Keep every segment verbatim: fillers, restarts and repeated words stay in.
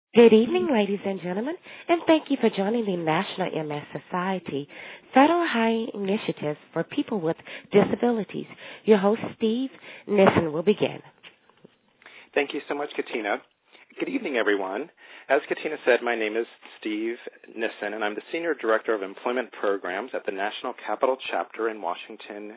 Good evening, ladies and gentlemen, and thank you for joining the National M S Society Federal Hiring Initiatives for People with Disabilities. Your host, Steve Nissen, will begin. Thank you so much, Katina. Good evening, everyone. As Katina said, my name is Steve Nissen, and I'm the Senior Director of Employment Programs at the National Capital Chapter in Washington,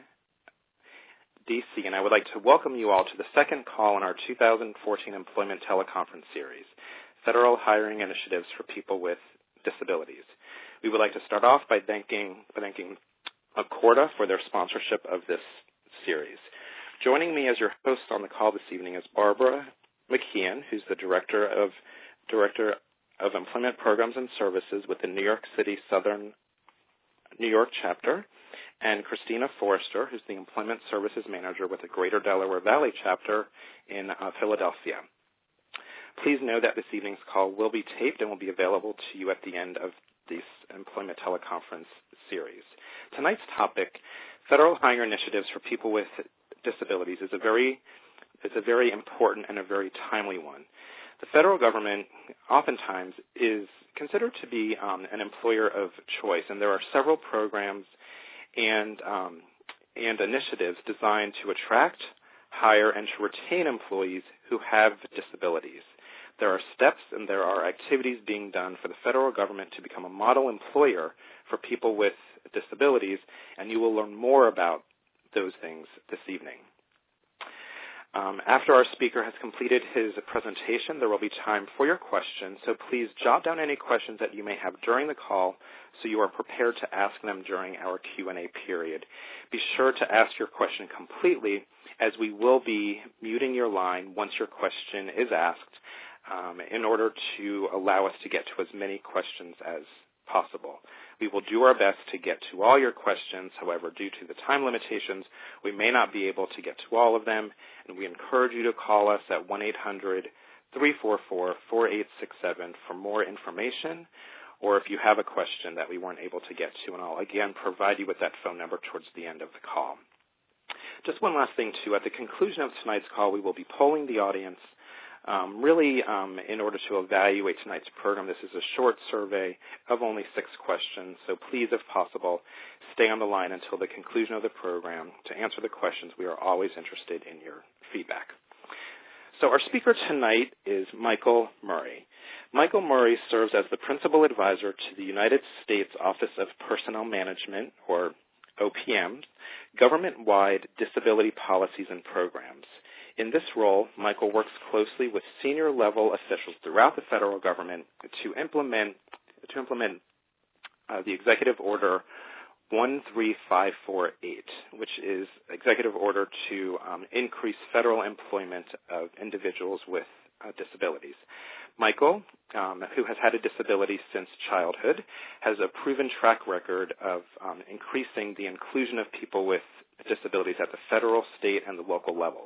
D C, and I would like to welcome you all to the second call in our two thousand fourteen Employment Teleconference Series, Federal Hiring Initiatives for People with Disabilities. We would like to start off by thanking, by thanking Accorda for their sponsorship of this series. Joining me as your host on the call this evening is Barbara McKeon, who's the Director of Director of Employment Programs and Services with the New York City Southern New York Chapter, and Christina Forrester, who's the Employment Services Manager with the Greater Delaware Valley Chapter in uh, Philadelphia. Please know that this evening's call will be taped and will be available to you at the end of this Employment Teleconference series. Tonight's topic, Federal Hiring Initiatives for People with Disabilities, is a very is a very important and a very timely one. The federal government oftentimes is considered to be um, an employer of choice, and there are several programs and um, and initiatives designed to attract, hire, and to retain employees who have disabilities. There are steps and there are activities being done for the federal government to become a model employer for people with disabilities, and you will learn more about those things this evening. Um, after our speaker has completed his presentation, there will be time for your questions, so please jot down any questions that you may have during the call so you are prepared to ask them during our Q and A period. Be sure to ask your question completely, as we will be muting your line once your question is asked um, in order to allow us to get to as many questions as possible. We will do our best to get to all your questions. However, due to the time limitations, we may not be able to get to all of them, and we encourage you to call us at one eight hundred, three four four, four eight six seven for more information, or if you have a question that we weren't able to get to, and I'll again provide you with that phone number towards the end of the call. Just one last thing, too. At the conclusion of tonight's call, we will be polling the audience Um, really, um, in order to evaluate tonight's program. This is a short survey of only six questions, so please, if possible, stay on the line until the conclusion of the program to answer the questions. We are always interested in your feedback. So our speaker tonight is Michael Murray. Michael Murray serves as the Principal Advisor to the United States Office of Personnel Management, or O P M, government-wide disability policies and programs. In this role, Michael works closely with senior-level officials throughout the federal government to implement to implement uh, the Executive Order one three five four eight, which is Executive Order to um, increase federal employment of individuals with uh, disabilities. Michael, um, who has had a disability since childhood, has a proven track record of um, increasing the inclusion of people with disabilities at the federal, state, and the local levels.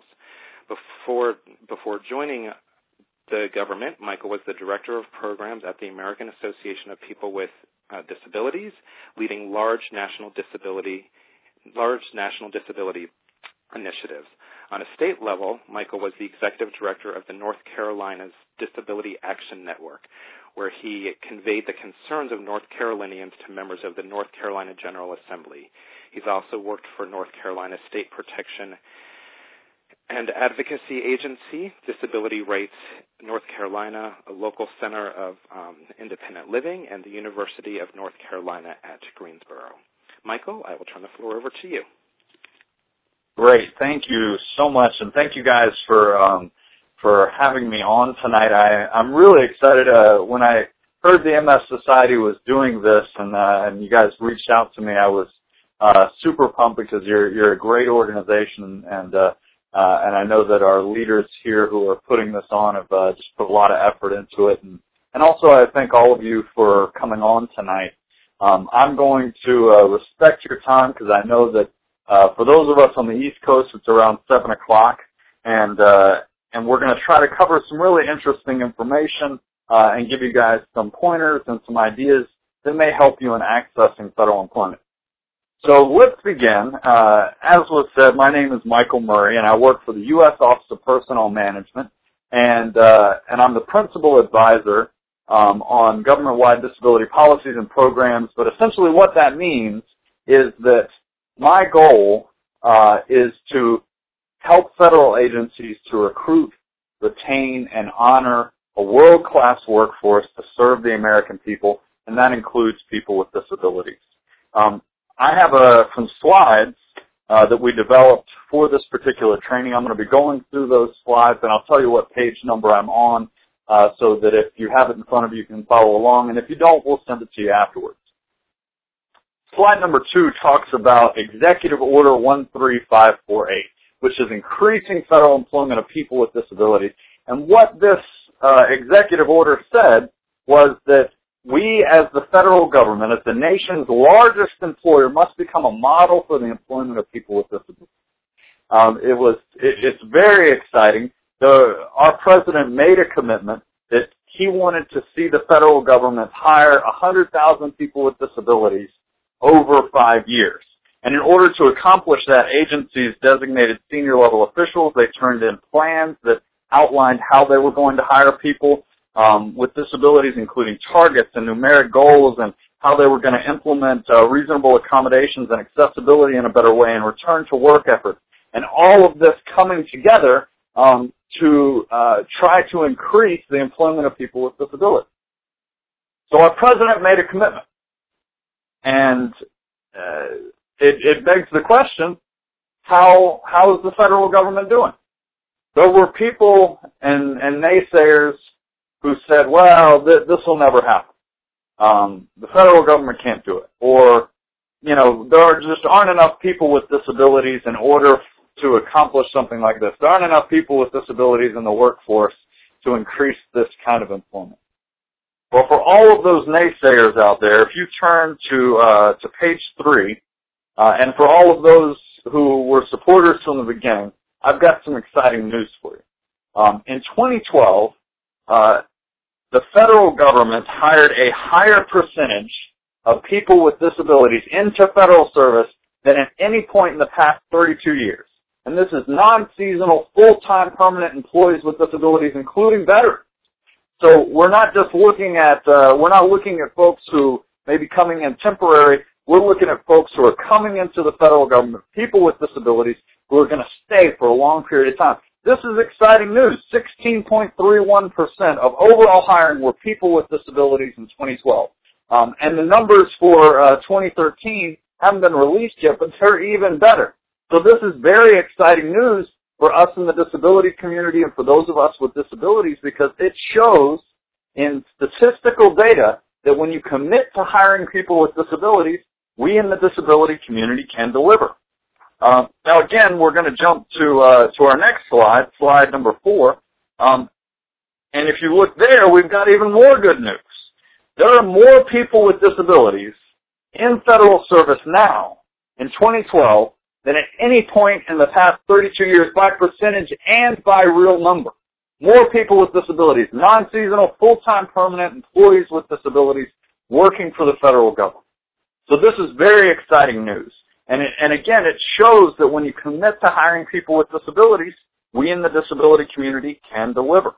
Before before joining the government, Michael was the Director of Programs at the American Association of People with uh, Disabilities, leading large national disability large national disability initiatives. On a state level, Michael was the Executive Director of the North Carolina's Disability Action Network, where he conveyed the concerns of North Carolinians to members of the North Carolina General Assembly. He's also worked for North Carolina State Protection and Advocacy Agency, Disability Rights North Carolina, a local center of um, independent living, and the University of North Carolina at Greensboro. Michael, I will turn the floor over to you. Great. Thank you so much, and thank you guys for um, for having me on tonight. I, I'm really excited. Uh, when I heard the M S Society was doing this and, uh, and you guys reached out to me, I was uh, super pumped because you're, you're a great organization, and uh, Uh, and I know that our leaders here who are putting this on have uh, just put a lot of effort into it. And, and also I thank all of you for coming on tonight. Um, I'm going to uh, respect your time because I know that uh, for those of us on the East Coast, it's around seven o'clock. And, uh, and we're going to try to cover some really interesting information uh, and give you guys some pointers and some ideas that may help you in accessing federal employment. So let's begin. Uh, as was said, my name is Michael Murray, and I work for the U S Office of Personnel Management, and uh, and I'm the Principal Advisor um, on government-wide disability policies and programs. But essentially what that means is that my goal uh, is to help federal agencies to recruit, retain, and honor a world-class workforce to serve the American people, and that includes people with disabilities. Um, I have uh, some slides uh, that we developed for this particular training. I'm going to be going through those slides, and I'll tell you what page number I'm on uh, so that if you have it in front of you, you can follow along, and if you don't, we'll send it to you afterwards. Slide number two talks about Executive Order one three five four eight, which is increasing federal employment of people with disabilities. And what this uh, executive order said was that we, as the federal government, as the nation's largest employer, must become a model for the employment of people with disabilities. Um, it was, it, it's very exciting. The, our president made a commitment that he wanted to see the federal government hire one hundred thousand people with disabilities over five years. And in order to accomplish that, agencies designated senior level officials. They turned in plans that outlined how they were going to hire people um, with disabilities, including targets and numeric goals, and how they were going to implement uh, reasonable accommodations and accessibility in a better way, and return to work efforts. And all of this coming together um, to uh, try to increase the employment of people with disabilities. So our president made a commitment. And uh, it, it begs the question, how how is the federal government doing? There were people and, and naysayers who said, well, th- this will never happen. Um, the federal government can't do it. Or, you know, there are just aren't enough people with disabilities in order to accomplish something like this. There aren't enough people with disabilities in the workforce to increase this kind of employment. Well, for all of those naysayers out there, if you turn to uh, to page three, uh, and for all of those who were supporters from the beginning, I've got some exciting news for you. Um, in twenty twelve, uh, the federal government hired a higher percentage of people with disabilities into federal service than at any point in the past thirty-two years. And this is non-seasonal, full-time, permanent employees with disabilities, including veterans. So we're not just looking at, uh, we're not looking at folks who may be coming in temporary. We're looking at folks who are coming into the federal government, people with disabilities who are going to stay for a long period of time. This is exciting news. sixteen point three one percent of overall hiring were people with disabilities in twenty twelve. Um, and the numbers for uh, twenty thirteen haven't been released yet, but they're even better. So this is very exciting news for us in the disability community and for those of us with disabilities, because it shows in statistical data that when you commit to hiring people with disabilities, we in the disability community can deliver. Uh, now again, we're going to jump to uh, to our next slide, slide number four. Um, and if you look there, we've got even more good news. There are more people with disabilities in federal service now in twenty twelve than at any point in the past thirty-two years by percentage and by real number. More people with disabilities, non-seasonal, full-time, permanent employees with disabilities working for the federal government. So this is very exciting news. And, it, and again, it shows that when you commit to hiring people with disabilities, we in the disability community can deliver.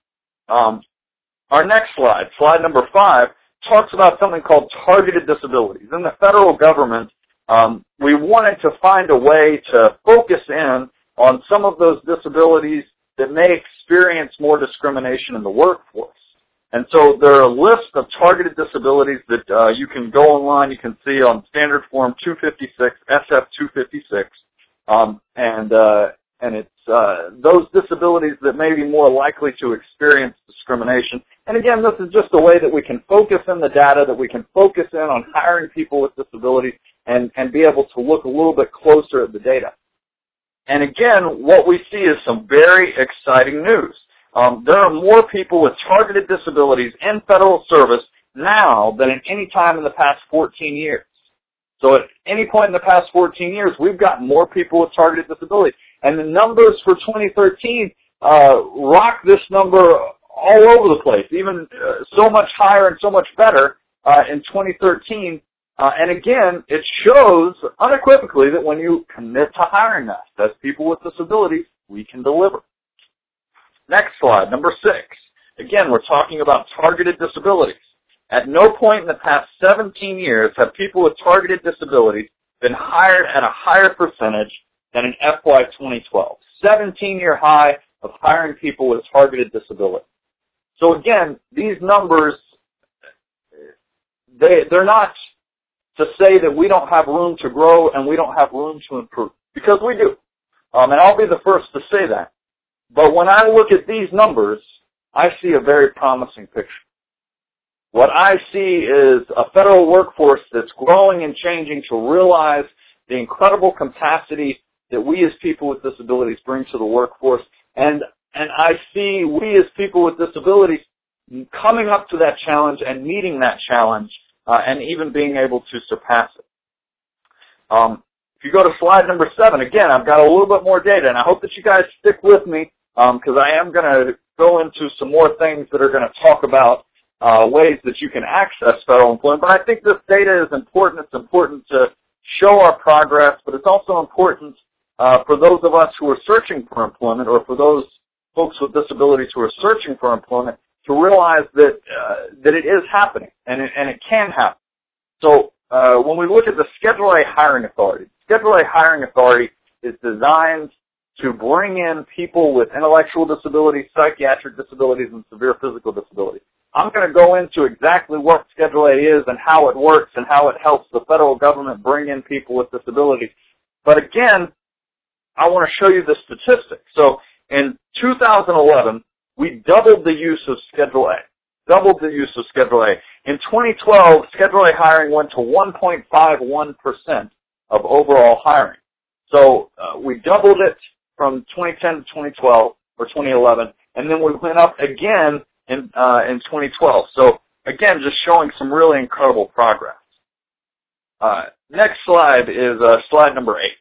Um, our next slide, slide number five, talks about something called targeted disabilities. In the federal government, Um, we wanted to find a way to focus in on some of those disabilities that may experience more discrimination in the workforce. And so there are a list of targeted disabilities that uh, you can go online, you can see on Standard Form two fifty-six, S F two fifty-six, um, and uh, and it's uh, those disabilities that may be more likely to experience discrimination. And again, this is just a way that we can focus in the data, that we can focus in on hiring people with disabilities, and, and be able to look a little bit closer at the data. And again, what we see is some very exciting news. Um, there are more people with targeted disabilities in federal service now than at any time in the past fourteen years. So at any point in the past fourteen years, we've got more people with targeted disabilities. And the numbers for twenty thirteen uh, rock this number all over the place, even uh, so much higher and so much better uh, in twenty thirteen. Uh, and again, it shows unequivocally that when you commit to hiring us as people with disabilities, we can deliver. Next slide, number six. Again, we're talking about targeted disabilities. At no point in the past seventeen years have people with targeted disabilities been hired at a higher percentage than in F Y twenty twelve. seventeen-year high of hiring people with targeted disabilities. So again, these numbers, they, they're not to say that we don't have room to grow and we don't have room to improve, because we do. Um, and I'll be the first to say that. But when I look at these numbers, I see a very promising picture. What I see is a federal workforce that's growing and changing to realize the incredible capacity that we as people with disabilities bring to the workforce. And, and I see we as people with disabilities coming up to that challenge and meeting that challenge, uh, and even being able to surpass it. Um, if you go to slide number seven, again, I've got a little bit more data, and I hope that you guys stick with me, because um, I am going to go into some more things that are going to talk about uh, ways that you can access federal employment. But I think this data is important. It's important to show our progress, but it's also important uh, for those of us who are searching for employment, or for those folks with disabilities who are searching for employment, to realize that uh, that it is happening, and it, and it can happen. So uh, when we look at the Schedule A hiring authority, Schedule A hiring authority is designed to bring in people with intellectual disabilities, psychiatric disabilities, and severe physical disabilities. I'm going to go into exactly what Schedule A is and how it works and how it helps the federal government bring in people with disabilities. But again, I want to show you the statistics. So in two thousand eleven, we doubled the use of Schedule A. Doubled the use of Schedule A. In twenty twelve, Schedule A hiring went to one point five one percent of overall hiring. So uh, we doubled it from twenty ten to twenty twelve, or twenty eleven, and then we went up again in uh, in twenty twelve. So again, just showing some really incredible progress. Uh, next slide is uh, slide number eight.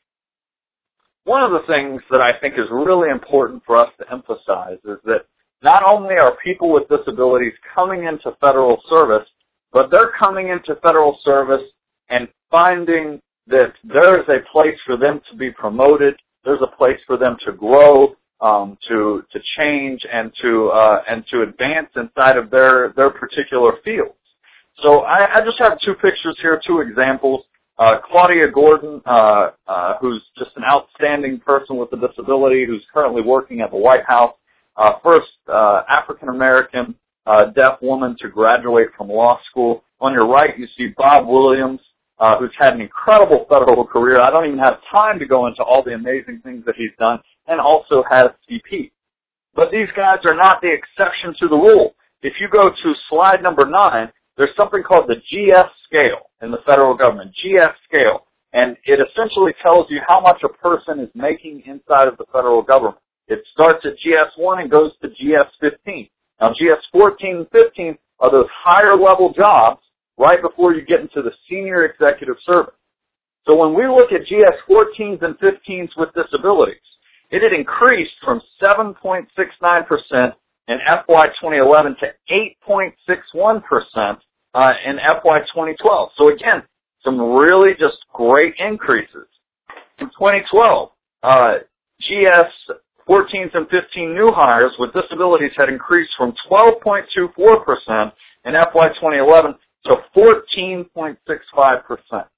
One of the things that I think is really important for us to emphasize is that not only are people with disabilities coming into federal service, but they're coming into federal service and finding that there is a place for them to be promoted, there's a place for them to grow, um, to to change, and to uh, and to advance inside of their their particular fields. So I, I just have two pictures here, two examples. Uh, Claudia Gordon, uh, uh, who's just an outstanding person with a disability, who's currently working at the White House. Uh, first uh, African-American uh, deaf woman to graduate from law school. On your right, you see Bob Williams, uh, who's had an incredible federal career. I don't even have time to go into all the amazing things that he's done, and also has C P. But these guys are not the exception to the rule. If you go to slide number nine, there's something called the G S scale in the federal government, G S scale, and it essentially tells you how much a person is making inside of the federal government. It starts at G S one and goes to G S fifteen. Now, G S fourteen and fifteen are those higher level jobs right before you get into the senior executive service. So when we look at G S fourteens and fifteens with disabilities, it had increased from seven point six nine percent in F Y twenty eleven to eight point six one percent uh, in F Y twenty twelve. So again, some really just great increases. In twenty twelve, uh, G S fourteens and fifteen new hires with disabilities had increased from twelve point two four percent in F Y twenty eleven to fourteen point six five percent.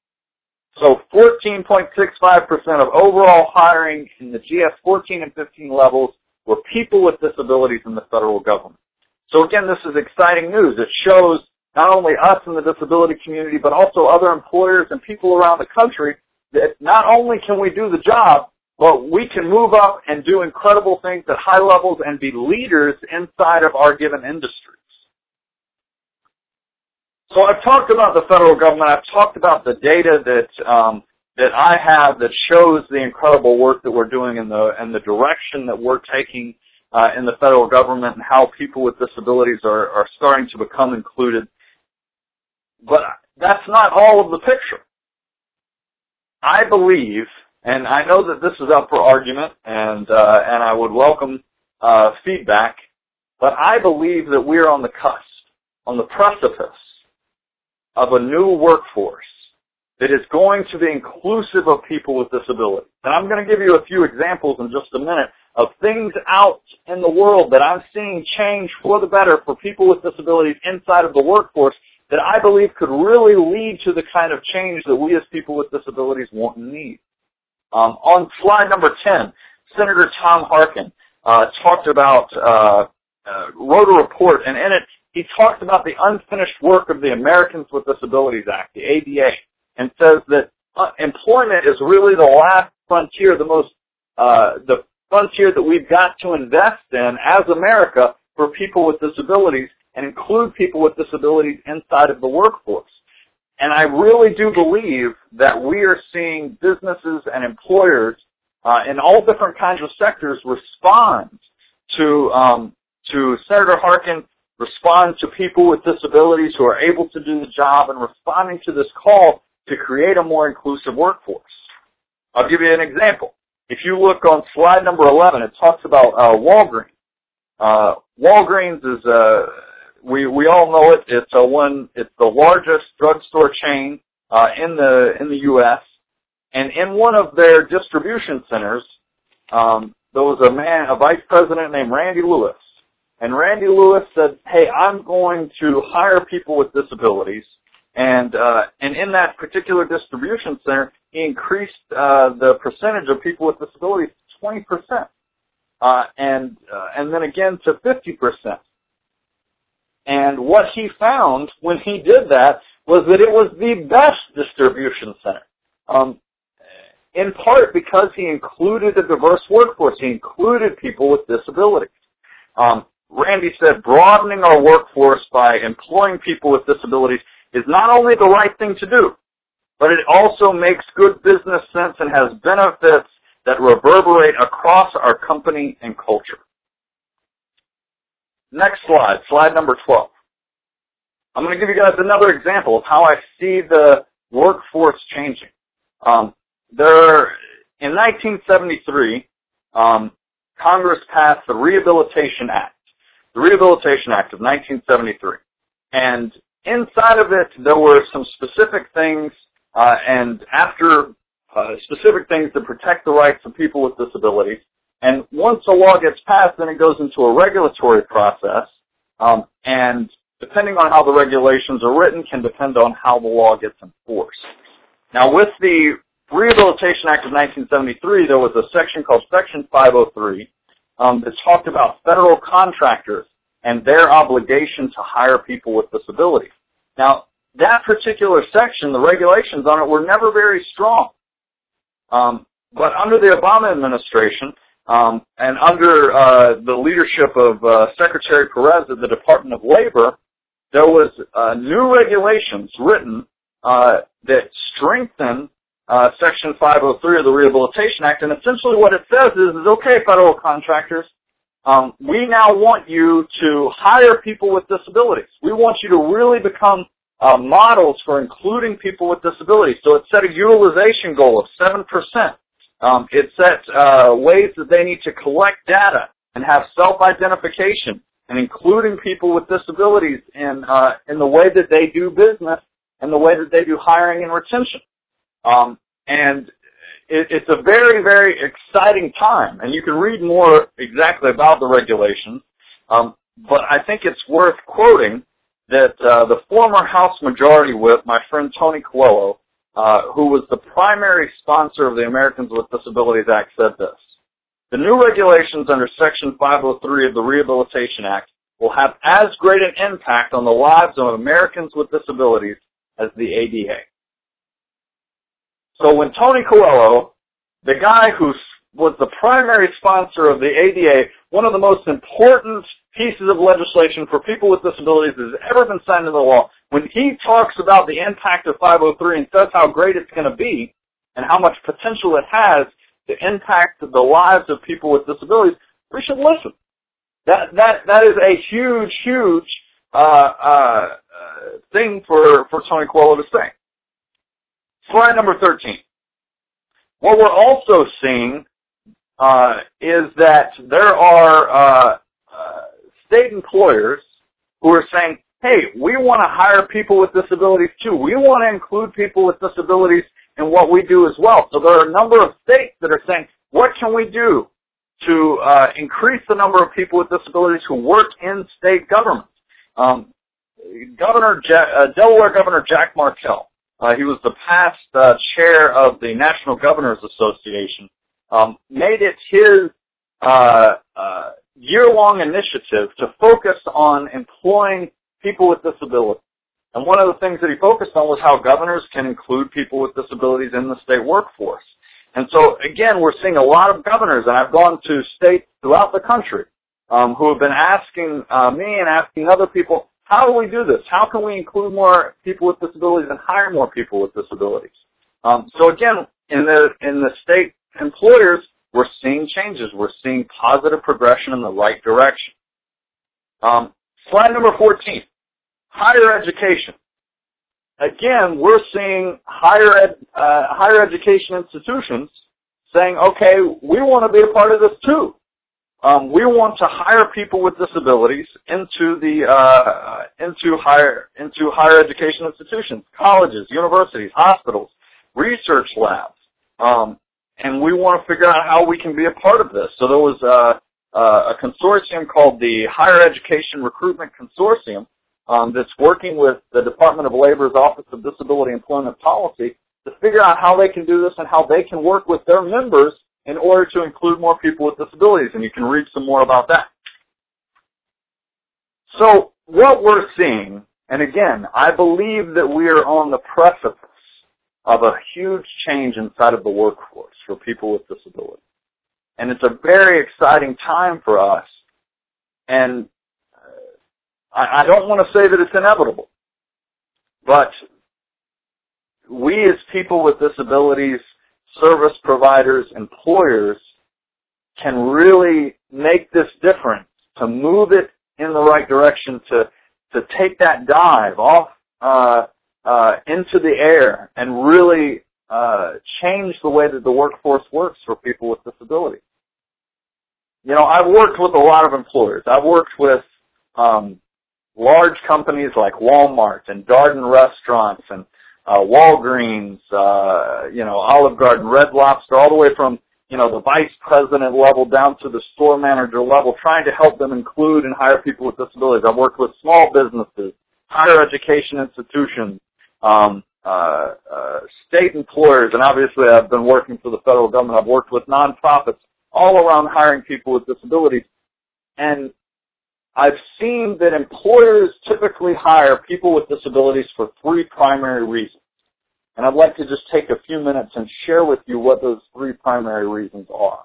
So fourteen point six five percent of overall hiring in the G S fourteen and fifteen levels were people with disabilities in the federal government. So again, this is exciting news. It shows not only us in the disability community, but also other employers and people around the country that not only can we do the job, but we can move up and do incredible things at high levels and be leaders inside of our given industries. So I've talked about the federal government. I've talked about the data that um, that I have that shows the incredible work that we're doing in the and the direction that we're taking uh, in the federal government, and how people with disabilities are, are starting to become included. But that's not all of the picture. I believe, and I know that this is up for argument, and uh, and I would welcome uh, feedback, but I believe that we're on the cusp, on the precipice of a new workforce that is going to be inclusive of people with disabilities. And I'm going to give you a few examples in just a minute of things out in the world that I'm seeing change for the better for people with disabilities inside of the workforce that I believe could really lead to the kind of change that we as people with disabilities want and need. Um, on slide number ten, Senator Tom Harkin uh, talked about, uh, uh, wrote a report, and in it he talks about the unfinished work of the Americans with Disabilities Act, the A D A, and says that uh, employment is really the last frontier, the most, uh, the frontier that we've got to invest in as America for people with disabilities and include people with disabilities inside of the workforce. And I really do believe that we are seeing businesses and employers uh, in all different kinds of sectors respond to um, to Senator Harkin, respond to people with disabilities who are able to do the job, and responding to this call to create a more inclusive workforce. I'll give you an example. If you look on slide number eleven, it talks about uh, Walgreens. Uh, Walgreens is uh, we we all know it. It's a one. It's the largest drugstore chain uh, in the in the U S And in one of their distribution centers, um, there was a man, a vice president named Randy Lewis. And Randy Lewis said, "Hey, I'm going to hire people with disabilities." And uh, and in that particular distribution center, he increased uh, the percentage of people with disabilities to twenty percent, uh, and uh, and then again to fifty percent. And what he found when he did that was that it was the best distribution center, um, in part because he included a diverse workforce. He included people with disabilities. Um, Randy said broadening our workforce by employing people with disabilities is not only the right thing to do, but it also makes good business sense and has benefits that reverberate across our company and culture. Next slide, slide number twelve. I'm going to give you guys another example of how I see the workforce changing. Um, there, in nineteen seventy-three, um, Congress passed the Rehabilitation Act, the Rehabilitation Act of nineteen seventy-three. And inside of it, there were some specific things, uh, and after uh, specific things to protect the rights of people with disabilities. And once a law gets passed, then it goes into a regulatory process, um, and depending on how the regulations are written can depend on how the law gets enforced. Now, with the Rehabilitation Act of nineteen seventy-three, there was a section called Section five oh three um, that talked about federal contractors and their obligation to hire people with disabilities. Now, that particular section, the regulations on it were never very strong. Um, but under the Obama administration, um, and under uh, the leadership of uh, Secretary Perez at the Department of Labor, there was uh, new regulations written uh, that strengthen uh, Section five oh three of the Rehabilitation Act. And essentially what it says is, is okay, federal contractors, Um, we now want you to hire people with disabilities. We want you to really become uh, models for including people with disabilities. So it set a utilization goal of seven percent. Um, it set uh, ways that they need to collect data and have self-identification and including people with disabilities in uh, in the way that they do business and the way that they do hiring and retention. Um, and It, it's a very, very exciting time, and you can read more exactly about the regulations, um, but I think it's worth quoting that uh, the former House Majority Whip, my friend Tony Coelho, uh, who was the primary sponsor of the Americans with Disabilities Act, said this: "The new regulations under Section five oh three of the Rehabilitation Act will have as great an impact on the lives of Americans with disabilities as the A D A." So when Tony Coelho, the guy who was the primary sponsor of the A D A, one of the most important pieces of legislation for people with disabilities that has ever been signed into law, when he talks about the impact of five oh three and says how great it's going to be and how much potential it has to impact the lives of people with disabilities, we should listen. That that that is a huge, huge uh, uh, thing for, for Tony Coelho to say. Slide number thirteen. What we're also seeing uh, is that there are uh, uh, state employers who are saying, hey, we want to hire people with disabilities too. We want to include people with disabilities in what we do as well. So there are a number of states that are saying, what can we do to uh, increase the number of people with disabilities who work in state government. Um, Governor ja- uh, Delaware Governor Jack Markell, uh, he was the past uh, chair of the National Governors Association, um, made it his uh, uh, year-long initiative to focus on employing people with disabilities. And one of the things that he focused on was how governors can include people with disabilities in the state workforce. And so, again, we're seeing a lot of governors, and I've gone to states throughout the country um, who have been asking uh, me and asking other people, how do we do this? How can we include more people with disabilities and hire more people with disabilities? Um, so, again, in the in the state employers, we're seeing changes. We're seeing positive progression in the right direction. Um, slide number fourteen, higher education. Again, we're seeing higher ed, uh, higher education institutions saying, okay, we want to be a part of this too. Um, we want to hire people with disabilities into the uh, into higher into higher education institutions, colleges, universities, hospitals, research labs, um, and we want to figure out how we can be a part of this. So there was uh, uh, a consortium called the Higher Education Recruitment Consortium um, that's working with the Department of Labor's Office of Disability Employment Policy to figure out how they can do this and how they can work with their members in order to include more people with disabilities, and you can read some more about that. So what we're seeing, and again, I believe that we are on the precipice of a huge change inside of the workforce for people with disabilities. And it's a very exciting time for us, and I, I don't want to say that it's inevitable, but we as people with disabilities, service providers, employers, can really make this difference, to move it in the right direction, to to take that dive off uh, uh, into the air and really uh, change the way that the workforce works for people with disabilities. You know, I've worked with a lot of employers. I've worked with um, large companies like Walmart and Darden Restaurants and Uh, Walgreens, uh, you know, Olive Garden, Red Lobster, all the way from, you know, the vice president level down to the store manager level, trying to help them include and hire people with disabilities. I've worked with small businesses, higher education institutions, um, uh, uh, state employers, and obviously I've been working for the federal government. I've worked with nonprofits all around hiring people with disabilities. And I've seen that employers typically hire people with disabilities for three primary reasons. And I'd like to just take a few minutes and share with you what those three primary reasons are.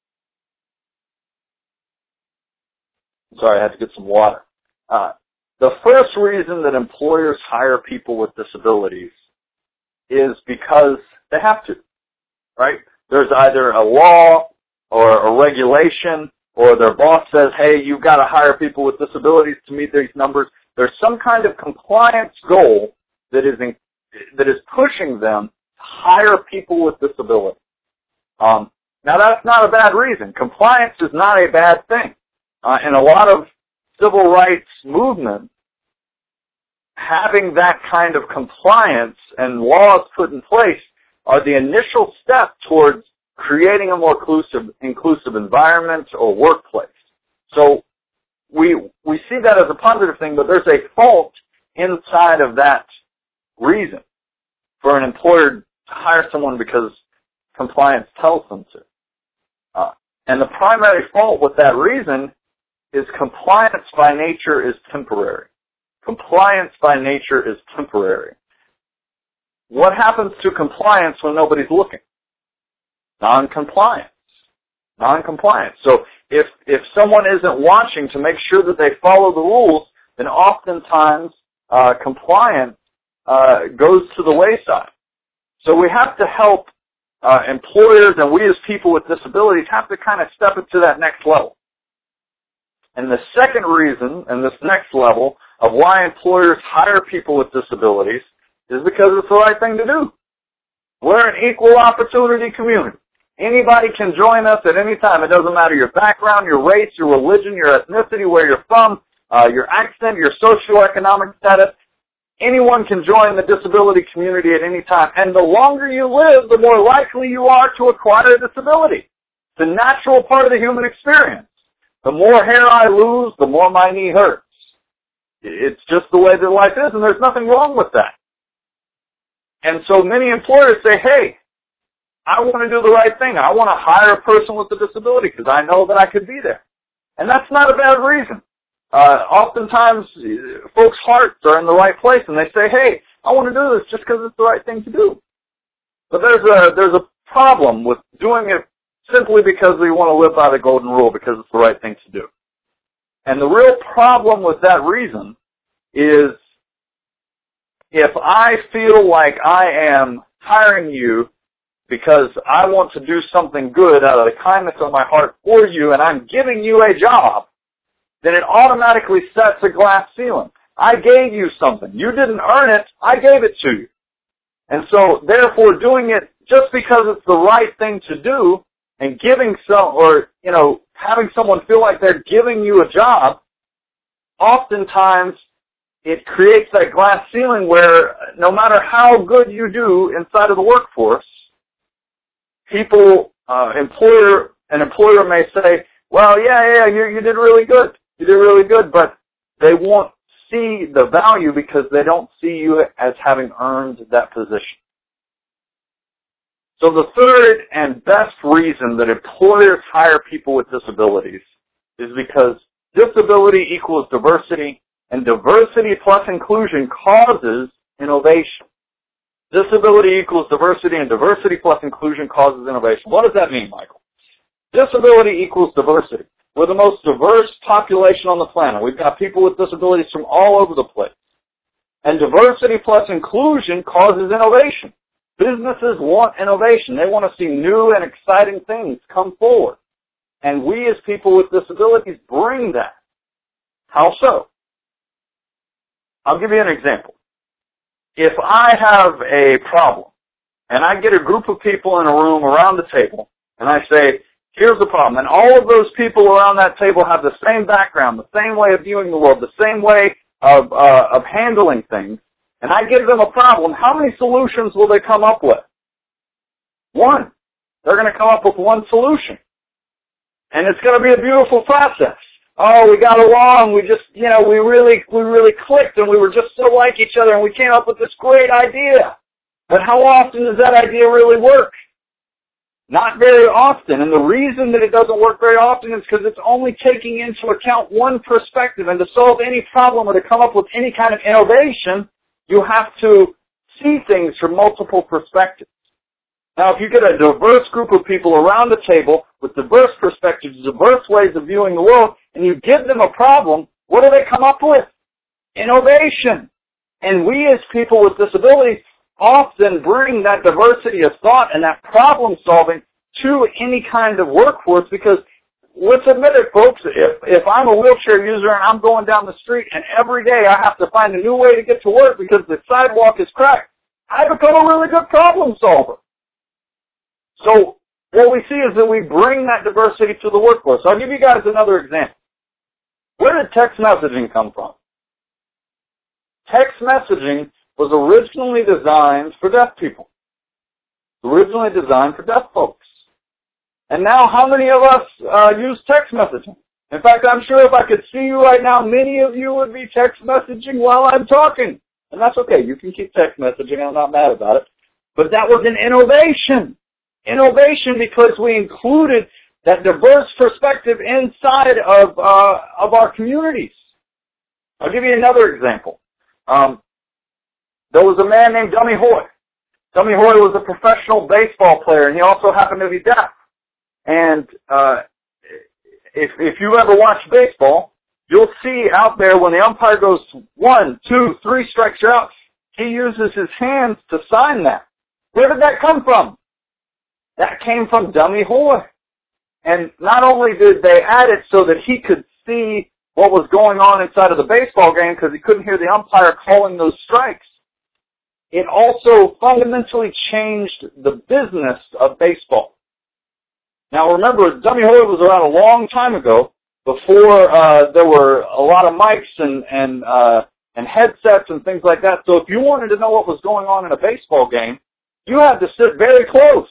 Sorry, I had to get some water. Uh, the first reason that employers hire people with disabilities is because they have to, right? There's either a law or a regulation, or their boss says, hey, you've got to hire people with disabilities to meet these numbers. There's some kind of compliance goal that is in, that is pushing them to hire people with disabilities. Um, now, that's not a bad reason. Compliance is not a bad thing. Uh, in a lot of civil rights movements, having that kind of compliance and laws put in place are the initial step towards creating a more inclusive, inclusive environment or workplace. So we we see that as a positive thing, but there's a fault inside of that reason for an employer to hire someone because compliance tells them to. Uh, and the primary fault with that reason is compliance by nature is temporary. Compliance by nature is temporary. What happens to compliance when nobody's looking? Non-compliance. Non-compliance. So if if someone isn't watching to make sure that they follow the rules, then oftentimes uh, compliance uh, goes to the wayside. So we have to help uh, employers, and we as people with disabilities have to kind of step it to that next level. And the second reason, and this next level, of why employers hire people with disabilities is because it's the right thing to do. We're an equal opportunity community. Anybody can join us at any time. It doesn't matter your background, your race, your religion, your ethnicity, where you're from, uh, your accent, your socioeconomic status. Anyone can join the disability community at any time. And the longer you live, the more likely you are to acquire a disability. It's a natural part of the human experience. The more hair I lose, the more my knee hurts. It's just the way that life is, and there's nothing wrong with that. And so many employers say, hey, I want to do the right thing. I want to hire a person with a disability because I know that I could be there. And that's not a bad reason. Uh, oftentimes, folks' hearts are in the right place, and they say, hey, I want to do this just because it's the right thing to do. But there's a, there's a problem with doing it simply because we want to live by the golden rule because it's the right thing to do. And the real problem with that reason is if I feel like I am hiring you because I want to do something good out of the kindness of my heart for you and I'm giving you a job, then it automatically sets a glass ceiling. I gave you something. You didn't earn it. I gave it to you. And so, therefore, doing it just because it's the right thing to do and giving some, or, you know, having someone feel like they're giving you a job, oftentimes it creates that glass ceiling where no matter how good you do inside of the workforce, people, uh, employer, an employer may say, well, yeah, yeah, you, you did really good. You did really good, but they won't see the value because they don't see you as having earned that position. So the third and best reason that employers hire people with disabilities is because disability equals diversity, and diversity plus inclusion causes innovation. Disability equals diversity, and diversity plus inclusion causes innovation. What does that mean, Michael? Disability equals diversity. We're the most diverse population on the planet. We've got people with disabilities from all over the place. And diversity plus inclusion causes innovation. Businesses want innovation. They want to see new and exciting things come forward. And we as people with disabilities bring that. How so? I'll give you an example. If I have a problem and I get a group of people in a room around the table and I say, here's the problem, and all of those people around that table have the same background, the same way of viewing the world, the same way of, uh, of handling things, and I give them a problem, how many solutions will they come up with? One. They're going to come up with one solution. And it's going to be a beautiful process. Oh, we got along, we just, you know, we really, we really clicked and we were just so like each other and we came up with this great idea. But how often does that idea really work? Not very often. And the reason that it doesn't work very often is because it's only taking into account one perspective. And to solve any problem or to come up with any kind of innovation, you have to see things from multiple perspectives. Now, if you get a diverse group of people around the table with diverse perspectives, diverse ways of viewing the world, and you give them a problem, what do they come up with? Innovation. And we as people with disabilities often bring that diversity of thought and that problem solving to any kind of workforce because, let's admit it, folks, if, if I'm a wheelchair user and I'm going down the street and every day I have to find a new way to get to work because the sidewalk is cracked, I become a really good problem solver. So what we see is that we bring that diversity to the workforce. I'll give you guys another example. Where did text messaging come from? Text messaging was originally designed for deaf people. Originally designed for deaf folks. And now how many of us uh, use text messaging? In fact, I'm sure if I could see you right now, many of you would be text messaging while I'm talking. And that's okay. You can keep text messaging. I'm not mad about it. But that was an innovation. Innovation because we included that diverse perspective inside of uh, of our communities. I'll give you another example. Um, there was a man named Dummy Hoy. Dummy Hoy was a professional baseball player, and he also happened to be deaf. And uh, if if you ever watch baseball, you'll see out there when the umpire goes one, two, three strikes you're out, he uses his hands to sign that. Where did that come from? That came from Dummy Hoy. And not only did they add it so that he could see what was going on inside of the baseball game because he couldn't hear the umpire calling those strikes, it also fundamentally changed the business of baseball. Now remember, Dummy Hoy was around a long time ago before uh, there were a lot of mics and, and, uh, and headsets and things like that. So if you wanted to know what was going on in a baseball game, you had to sit very close.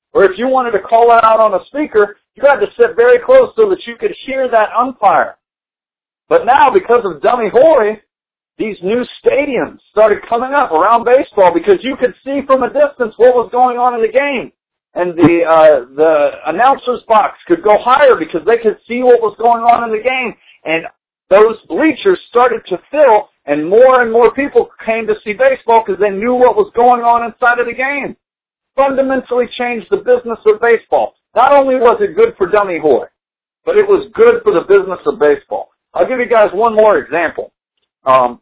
Or if you wanted to call that out on a speaker, you had to sit very close so that you could hear that umpire. But now, because of Dummy Hoy, these new stadiums started coming up around baseball because you could see from a distance what was going on in the game. And the uh, the announcer's box could go higher because they could see what was going on in the game. And those bleachers started to fill, and more and more people came to see baseball because they knew what was going on inside of the game. Fundamentally changed the business of baseball. Not only was it good for Dummy Hoy, but it was good for the business of baseball. I'll give you guys one more example. Um,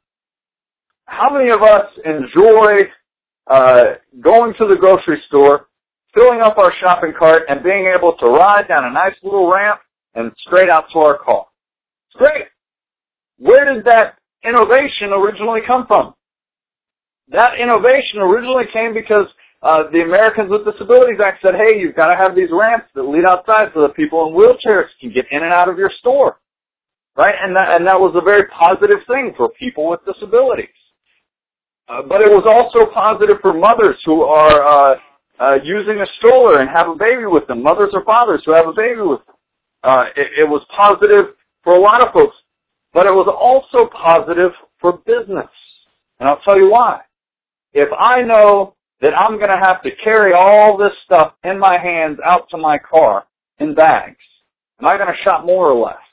how many of us enjoy uh, going to the grocery store, filling up our shopping cart, and being able to ride down a nice little ramp and straight out to our car? It's great. Where did that innovation originally come from? That innovation originally came because uh, the Americans with Disabilities Act said, hey, you've got to have these ramps that lead outside so that people in wheelchairs can get in and out of your store. Right? And that, and that was a very positive thing for people with disabilities. Uh, but it was also positive for mothers who are uh, uh, using a stroller and have a baby with them, mothers or fathers who have a baby with them. Uh, it, it was positive for a lot of folks, but it was also positive for business. And I'll tell you why. If I know that I'm going to have to carry all this stuff in my hands out to my car in bags, am I going to shop more or less?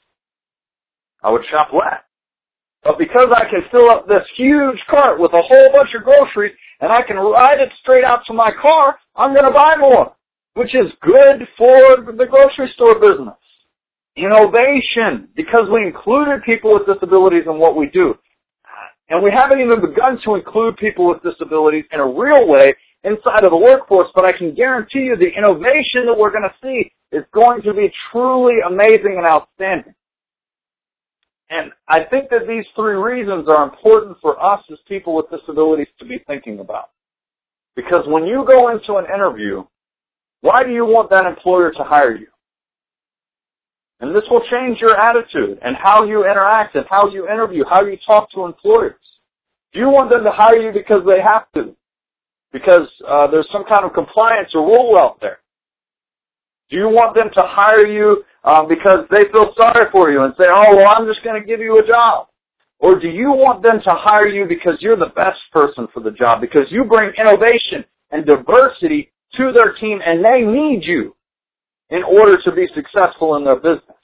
I would shop less. But because I can fill up this huge cart with a whole bunch of groceries and I can ride it straight out to my car, I'm going to buy more, which is good for the grocery store business. Innovation, because we included people with disabilities in what we do. And we haven't even begun to include people with disabilities in a real way inside of the workforce, but I can guarantee you the innovation that we're going to see is going to be truly amazing and outstanding. And I think that these three reasons are important for us as people with disabilities to be thinking about. Because when you go into an interview, why do you want that employer to hire you? And this will change your attitude and how you interact and how you interview, how you talk to employers. Do you want them to hire you because they have to? Because uh, there's some kind of compliance or rule out there? Do you want them to hire you um, because they feel sorry for you and say, oh, well, I'm just going to give you a job? Or do you want them to hire you because you're the best person for the job, because you bring innovation and diversity to their team and they need you in order to be successful in their business?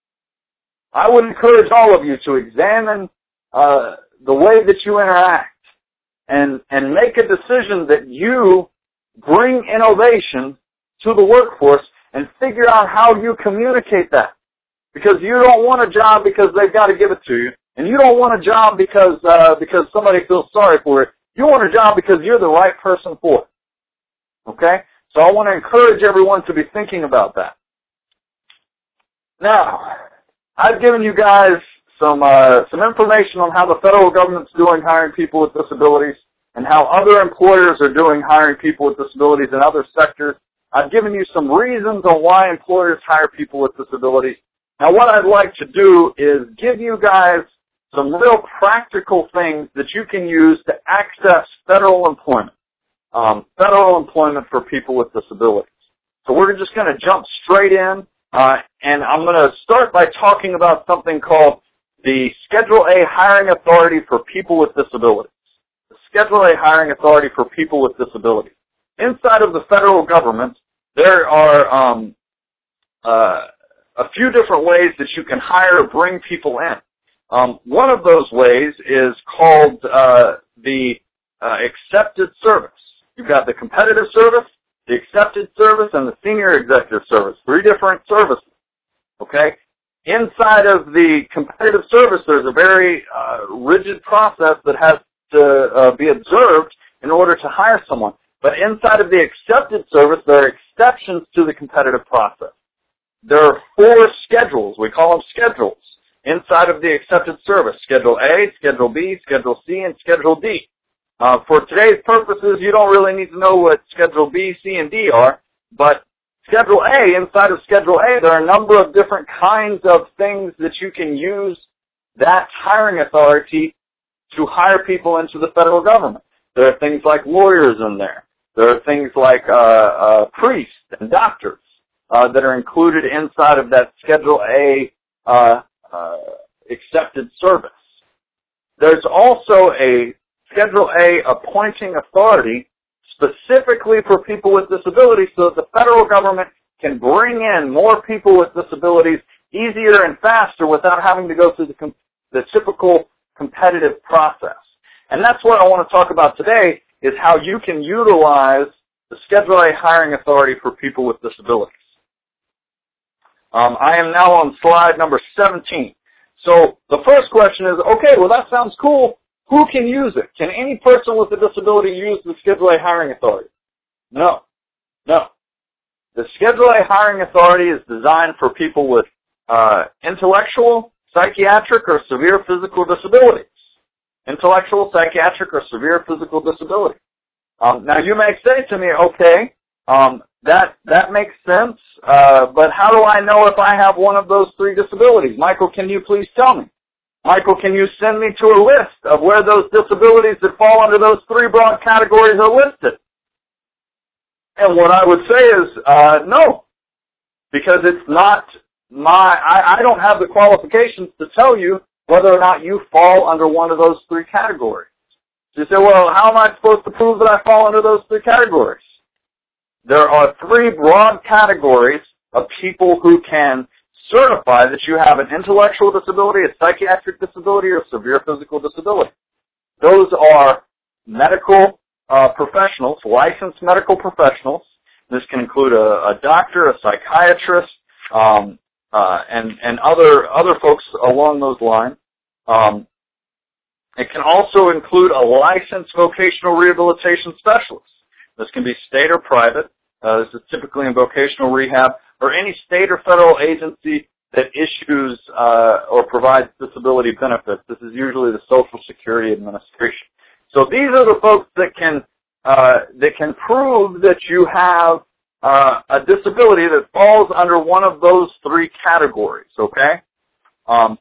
I would encourage all of you to examine uh, the way that you interact and, and make a decision that you bring innovation to the workforce and figure out how you communicate that. Because you don't want a job because they've got to give it to you. And you don't want a job because uh, because somebody feels sorry for it. You want a job because you're the right person for it. Okay? So I want to encourage everyone to be thinking about that. Now, I've given you guys some uh, some information on how the federal government's doing hiring people with disabilities and how other employers are doing hiring people with disabilities in other sectors. I've given you some reasons on why employers hire people with disabilities. Now, what I'd like to do is give you guys some real practical things that you can use to access federal employment, um, federal employment for people with disabilities. So we're just going to jump straight in, uh, and I'm going to start by talking about something called the Schedule A Hiring Authority for People with Disabilities. The Schedule A Hiring Authority for People with Disabilities. Inside of the federal government, there are um, uh, a few different ways that you can hire or bring people in. Um, one of those ways is called uh, the uh, accepted service. You've got the competitive service, the accepted service, and the senior executive service. Three different services. Okay? Inside of the competitive service, there's a very uh, rigid process that has to uh, be observed in order to hire someone. But inside of the accepted service, there are exceptions to the competitive process. There are four schedules. We call them schedules inside of the accepted service. Schedule A, Schedule B, Schedule C, and Schedule D. Uh, for today's purposes, you don't really need to know what Schedule B, C, and D are, but Schedule A, inside of Schedule A, there are a number of different kinds of things that you can use that hiring authority to hire people into the federal government. There are things like lawyers in there. There are things like uh, uh, priests and doctors uh, that are included inside of that Schedule A uh, uh, accepted service. There's also a Schedule A appointing authority specifically for people with disabilities so that the federal government can bring in more people with disabilities easier and faster without having to go through the, com- the typical competitive process. And that's what I want to talk about today, is how you can utilize the Schedule A hiring authority for people with disabilities. Um, I am now on slide number seventeen. So the first question is, okay, well that sounds cool. Who can use it? Can any person with a disability use the Schedule A hiring authority? No. No. The Schedule A hiring authority is designed for people with uh, intellectual, psychiatric, or severe physical disabilities. Intellectual, psychiatric, or severe physical disability. Um, now you may say to me, okay, um, that that makes sense, uh, but how do I know if I have one of those three disabilities? Michael, can you please tell me? Michael, can you send me to a list of where those disabilities that fall under those three broad categories are listed? And what I would say is, uh, no, because it's not my, I, I don't have the qualifications to tell you whether or not you fall under one of those three categories. So you say, well, how am I supposed to prove that I fall under those three categories? There are three broad categories of people who can certify that you have an intellectual disability, a psychiatric disability, or severe physical disability. Those are medical uh, professionals, licensed medical professionals. This can include a, a doctor, a psychiatrist, um, uh, and, and other other folks along those lines. Um, it can also include a licensed vocational rehabilitation specialist. This can be state or private. Uh, this is typically in vocational rehab, or any state or federal agency that issues uh, or provides disability benefits. This is usually the Social Security Administration. So these are the folks that can uh, that can prove that you have uh, a disability that falls under one of those three categories. Okay. Um,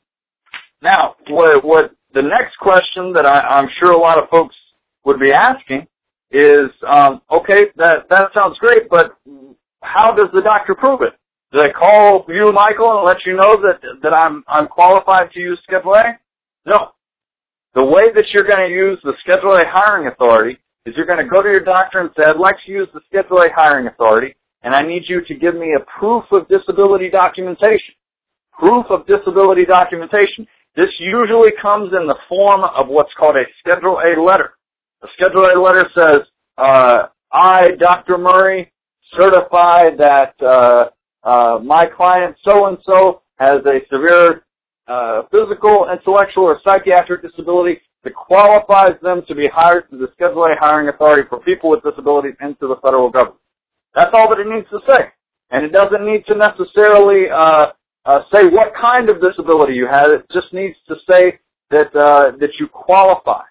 now, what, what the next question that I, I'm sure a lot of folks would be asking is, um, okay, that that sounds great, but how does the doctor prove it? Do they call you, Michael, and let you know that that I'm I'm qualified to use Schedule A? No. The way that you're going to use the Schedule A hiring authority is you're going to go to your doctor and say, I'd like to use the Schedule A hiring authority, and I need you to give me a proof of disability documentation. Proof of disability documentation. This usually comes in the form of what's called a Schedule A letter. A Schedule A letter says, uh, I, Doctor Murray, certify that uh, uh, my client so-and-so has a severe uh, physical, intellectual, or psychiatric disability that qualifies them to be hired through the Schedule A hiring authority for people with disabilities into the federal government. That's all that it needs to say. And it doesn't need to necessarily uh, uh, say what kind of disability you have. It just needs to say that uh, that you qualify.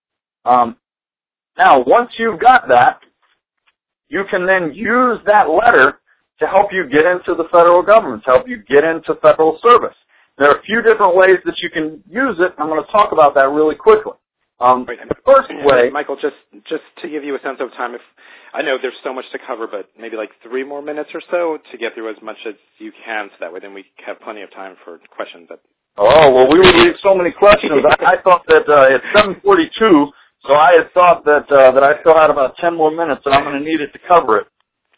Um, Now, once you've got that, you can then use that letter to help you get into the federal government, to help you get into federal service. There are a few different ways that you can use it. I'm going to talk about that really quickly. Um, the first way, Michael, just just to give you a sense of time, if I know there's so much to cover, but maybe like three more minutes or so to get through as much as you can, so that way then we have plenty of time for questions. But oh well, we would leave so many questions. I, I thought that uh, it's seven forty-two. So I had thought that uh, that I still had about ten more minutes, and I'm going to need it to cover it.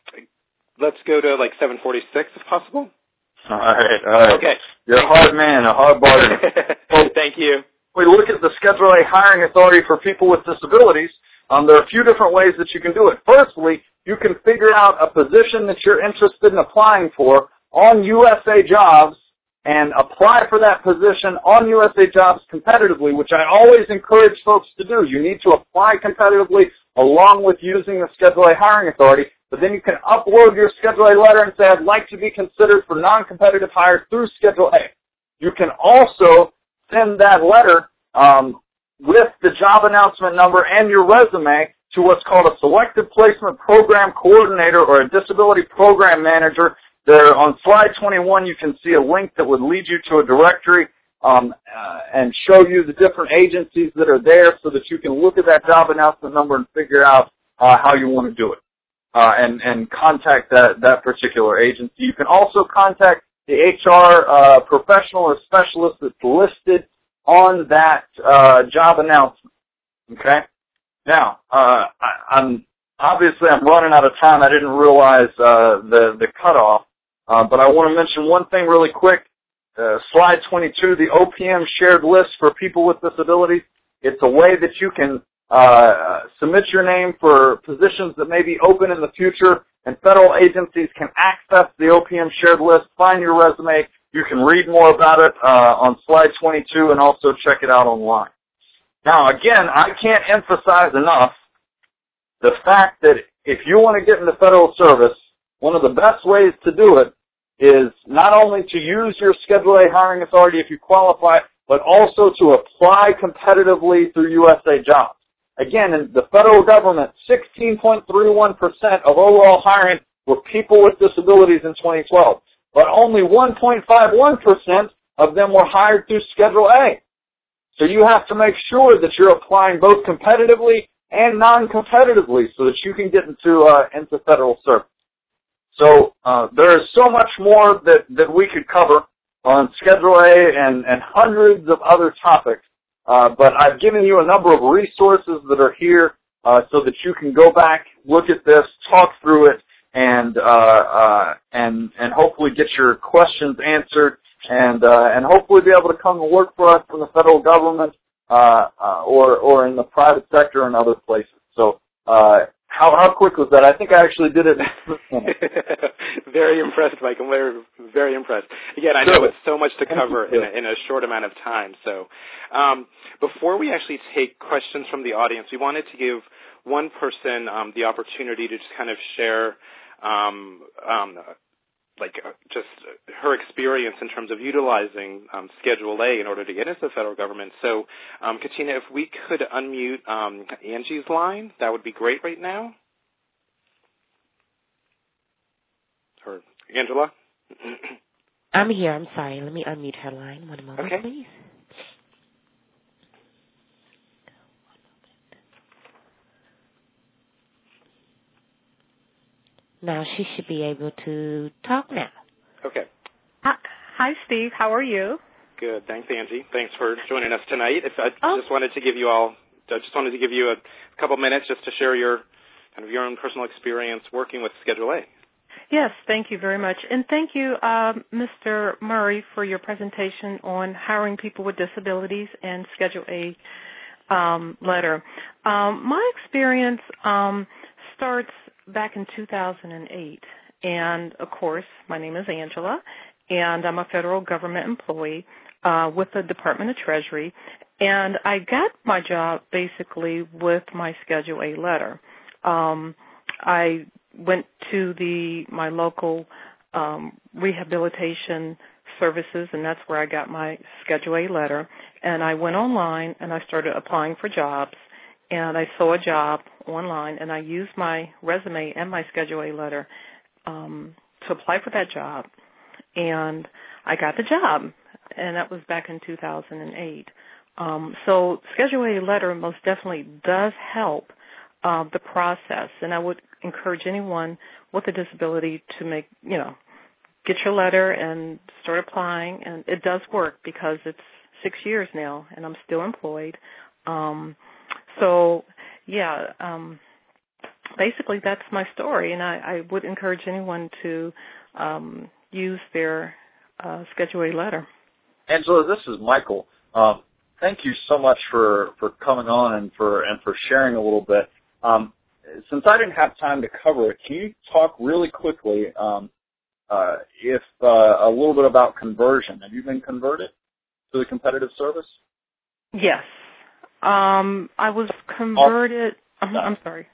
Let's go to like seven forty-six, if possible. All right, all right. Okay. You're a hard man, a hard bargain. Well, thank you. We look at the Schedule A hiring authority for people with disabilities. Um, there are a few different ways that you can do it. Firstly, you can figure out a position that you're interested in applying for on U S A Jobs and apply for that position on U S A Jobs competitively, which I always encourage folks to do. You need to apply competitively along with using the Schedule A hiring authority, but then you can upload your Schedule A letter and say, I'd like to be considered for non-competitive hires through Schedule A. You can also send that letter um, with the job announcement number and your resume to what's called a Selective Placement Program Coordinator or a Disability Program Manager. There, on slide twenty-one, you can see a link that would lead you to a directory um, uh, and show you the different agencies that are there so that you can look at that job announcement number and figure out uh, how you want to do it, uh, and, and contact that, that particular agency. You can also contact the H R uh, professional or specialist that's listed on that uh, job announcement. Okay? Now, uh, I, I'm obviously I'm running out of time. I didn't realize uh, the, the cutoff, uh, but I want to mention one thing really quick. Uh, slide twenty-two, the O P M shared list for people with disabilities. It's a way that you can uh, submit your name for positions that may be open in the future, and federal agencies can access the O P M shared list, find your resume. You can read more about it uh, on slide twenty-two and also check it out online. Now, again, I can't emphasize enough the fact that if you want to get into federal service, one of the best ways to do it is not only to use your Schedule A hiring authority if you qualify, but also to apply competitively through U S A Jobs. Again, in the federal government, sixteen point three one percent of overall hiring were people with disabilities in twenty twelve, but only one point five one percent of them were hired through Schedule A. So you have to make sure that you're applying both competitively and non-competitively so that you can get into uh, into federal service. So uh, there is so much more that, that we could cover on Schedule A and, and hundreds of other topics, uh, but I've given you a number of resources that are here uh, so that you can go back, look at this, talk through it, and uh, uh, and and hopefully get your questions answered, and uh, and hopefully be able to come and work for us in the federal government uh, uh, or or in the private sector and other places. So. Uh, How how quick was that? I think I actually did it. Very impressed, Mike. I'm very, very impressed. Again, I know it's so much to cover in a, in a short amount of time. So um, before we actually take questions from the audience, we wanted to give one person um, the opportunity to just kind of share um, um, like uh, just her experience in terms of utilizing um, Schedule A in order to get into the federal government. So, um, Katina, if we could unmute um, Angie's line, that would be great right now. Or Angela? I'm here. I'm sorry. Let me unmute her line. One moment, okay. please. Now she should be able to talk now. Okay. Hi, Steve. How are you? Good. Thanks, Angie. Thanks for joining us tonight. If I oh. just wanted to give you all, I just wanted to give you a couple minutes just to share your kind of your own personal experience working with Schedule A. Yes, thank you very much. And thank you, um, Mister Murray, for your presentation on hiring people with disabilities and Schedule A um, letter. Um, my experience um, starts back in two thousand eight. And, of course, my name is Angela, and I'm a federal government employee uh, with the Department of Treasury. And I got my job basically with my Schedule A letter. Um, I went to the my local um, rehabilitation services, and that's where I got my Schedule A letter. And I went online, and I started applying for jobs. And I saw a job online, and I used my resume and my Schedule A letter um, to apply for that job. And I got the job, and that was back in two thousand eight. Um, so Schedule A letter most definitely does help uh, the process, and I would encourage anyone with a disability to make, you know, get your letter and start applying. And it does work because it's six years now, and I'm still employed. Um, so, yeah, um, basically that's my story, and I, I would encourage anyone to um, use their uh, Schedule A letter. Angela, this is Michael. Um, thank you so much for, for coming on and for and for sharing a little bit. Um, since I didn't have time to cover it, can you talk really quickly um, uh, if uh, a little bit about conversion? Have you been converted to the competitive service? Yes. Um, I was converted. Oh, I'm sorry.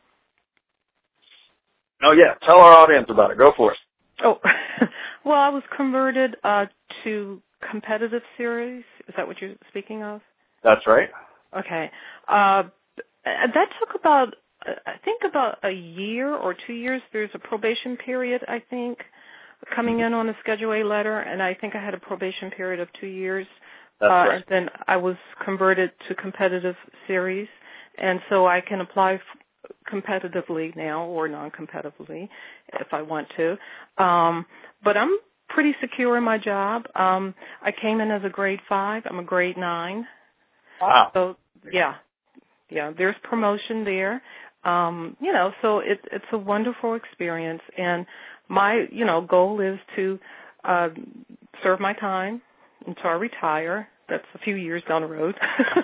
Oh, yeah. Tell our audience about it. Go for it. Oh, well, I was converted uh, to competitive series. Is that what you're speaking of? That's right. Okay. Uh, that took about, I think, about a year or two years. There's a probation period, I think, coming in on a Schedule A letter, and I think I had a probation period of two years. That's uh, right. And then I was converted to competitive series, and so I can apply f- competitively now or non-competitively if I want to. Um, but I'm pretty secure in my job. Um, I came in as a grade five. I'm a grade nine. Wow. So, yeah, yeah, there's promotion there. Um, you know, so it, it's a wonderful experience. And my, you know, goal is to uh, serve my time until I retire. That's a few years down the road.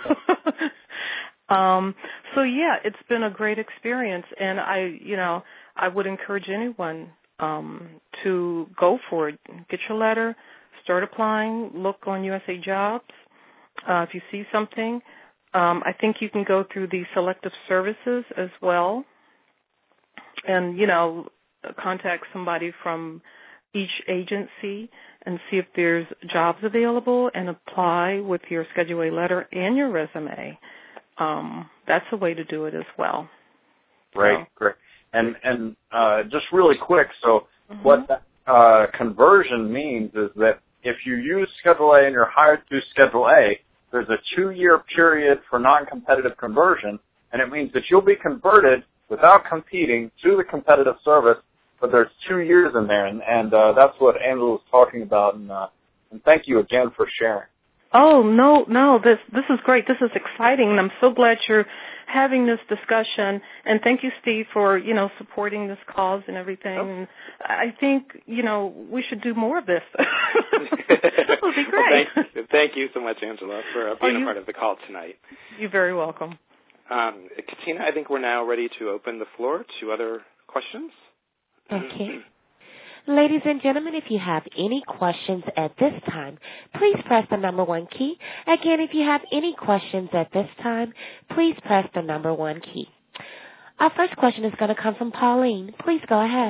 um, so, yeah, it's been a great experience. And I, you know, I would encourage anyone um, to go for it. Get your letter, start applying, look on U S A Jobs. Uh, if you see something, um, I think you can go through the selective services as well and, you know, contact somebody from each agency and see if there's jobs available and apply with your Schedule A letter and your resume. Um, that's a way to do it as well. Great, so. great. And and uh, just really quick, so Mm-hmm. what that, uh, conversion means is that if you use Schedule A and you're hired through Schedule A, there's a two-year period for non-competitive conversion, and it means that you'll be converted without competing to the competitive service, but there's two years in there, and, and uh, that's what Angela was talking about, and, uh, and thank you again for sharing. Oh, no, no, this this is great. This is exciting, and I'm so glad you're having this discussion. And thank you, Steve, for, you know, supporting this cause and everything. Oh. And I think, you know, we should do more of this. This would be great. Well, thank, thank you so much, Angela, for uh, being you, a part of the call tonight. You're very welcome. Um, Katina, I think we're now ready to open the floor to other questions. Okay. Ladies and gentlemen, if you have any questions at this time, please press the number one key. Again, if you have any questions at this time, please press the number one key. Our first question is going to come from Pauline. Please go ahead.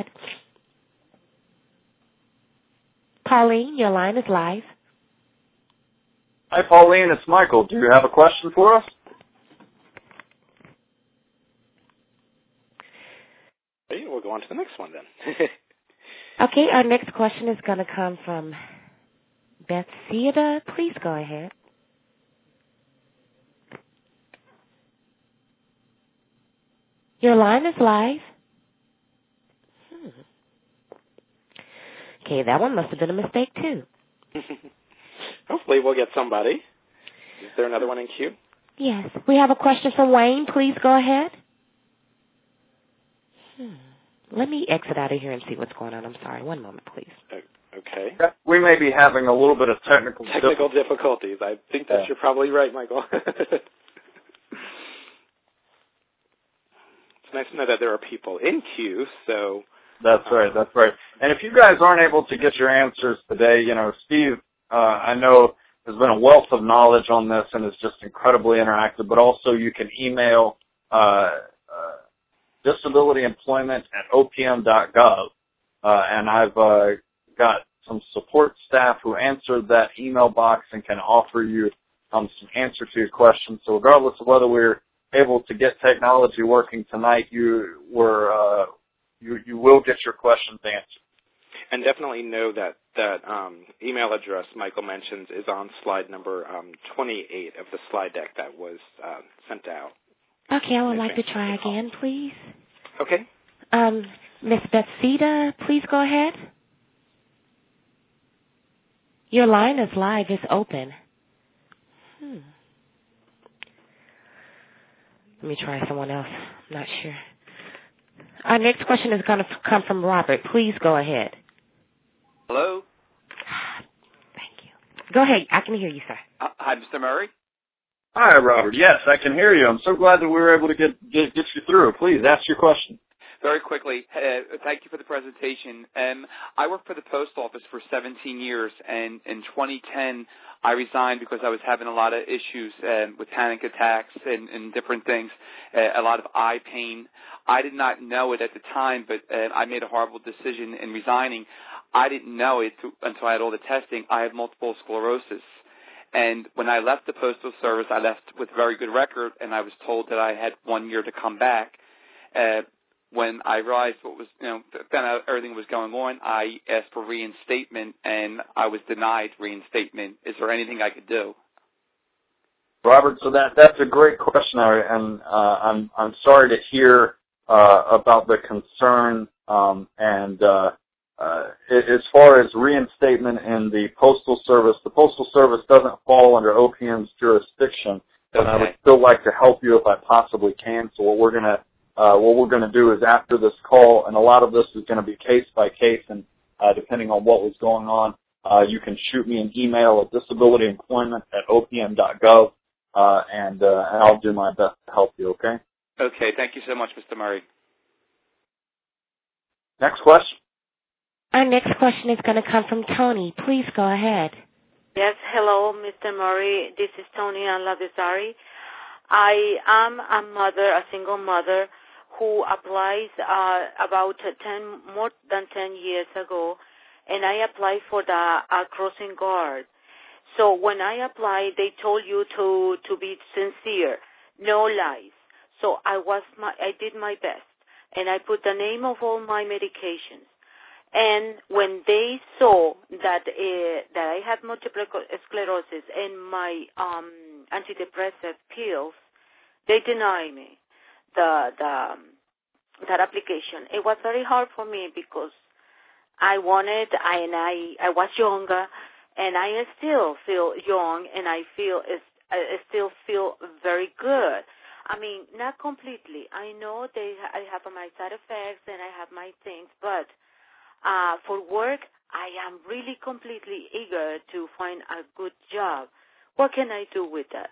Pauline, your line is live. Hi, Pauline. It's Michael. Do you have a question for us? Okay, we'll go on to the next one then. Okay, our next question is going to come from Bethsaida. Please go ahead. Your line is live. Hmm. Okay, that one must have been a mistake, too. Hopefully we'll get somebody. Is there another one in queue? Yes. We have a question from Wayne. Please go ahead. Hmm. Let me exit out of here and see what's going on. I'm sorry. One moment, please. Okay. We may be having a little bit of technical Technical difficulties. I think that yeah. you're probably right, Michael. It's nice to know that there are people in queue, so... That's right, that's right. And if you guys aren't able to get your answers today, you know, Steve, uh, I know has been a wealth of knowledge on this and is just incredibly interactive, but also you can email uh, uh, disability employment at o p m dot gov, uh, and I've uh, got some support staff who answered that email box and can offer you um, some answer to your questions. So regardless of whether we're able to get technology working tonight, you were uh, you you will get your questions answered. And definitely know that that um, email address Michael mentions is on slide number um, twenty-eight of the slide deck that was uh, sent out. Okay, I would like to try again, please. Okay. Um, Miss Bethsaida, please go ahead. Your line is live. It's open. Hmm. Let me try someone else. I'm not sure. Our next question is going to come from Robert. Please go ahead. Hello? Thank you. Go ahead. I can hear you, sir. Uh, hi, Mister Murray. Hi, Robert. Yes, I can hear you. I'm so glad that we were able to get get, get you through. Please ask your question. Very quickly, uh, thank you for the presentation. Um, I worked for the post office for seventeen years, and in twenty ten, I resigned because I was having a lot of issues um, with panic attacks and, and different things, uh, a lot of eye pain. I did not know it at the time, but uh, I made a horrible decision in resigning. I didn't know it until I had all the testing. I have multiple sclerosis. And when I left the Postal Service, I left with a very good record, and I was told that I had one year to come back. Uh, when I realized what was, you know, found out everything was going on, I asked for reinstatement, and I was denied reinstatement. Is there anything I could do? Robert, so that that's a great question, and uh, I'm I'm sorry to hear uh, about the concern um, and uh, uh, as far as reinstatement in the Postal Service, the Postal Service doesn't fall under O P M's jurisdiction, and okay. I would still like to help you if I possibly can. So what we're gonna uh, what we're gonna do is after this call, and a lot of this is going to be case by case, and uh, depending on what was going on, uh, you can shoot me an email at disability employment at o p m dot gov, uh, and uh, and I'll do my best to help you. Okay. Okay. Thank you so much, Mister Murray. Next question. Our next question is going to come from Tony. Please go ahead. Yes, hello, Mister Murray. This is Tony Lavisari. I am a mother, a single mother, who applies uh, about ten, more than ten years ago, and I applied for the uh, crossing guard. So when I applied, they told you to, to be sincere, no lies. So I was my, I did my best, and I put the name of all my medications. And when they saw that uh, that I had multiple sclerosis and my um, antidepressant pills, they denied me the the um, that application. It was very hard for me because I wanted, I, and I I was younger, and I still feel young, and I feel I still feel very good. I mean, not completely. I know they I have my side effects and I have my things, but Uh, for work, I am really completely eager to find a good job. What can I do with that?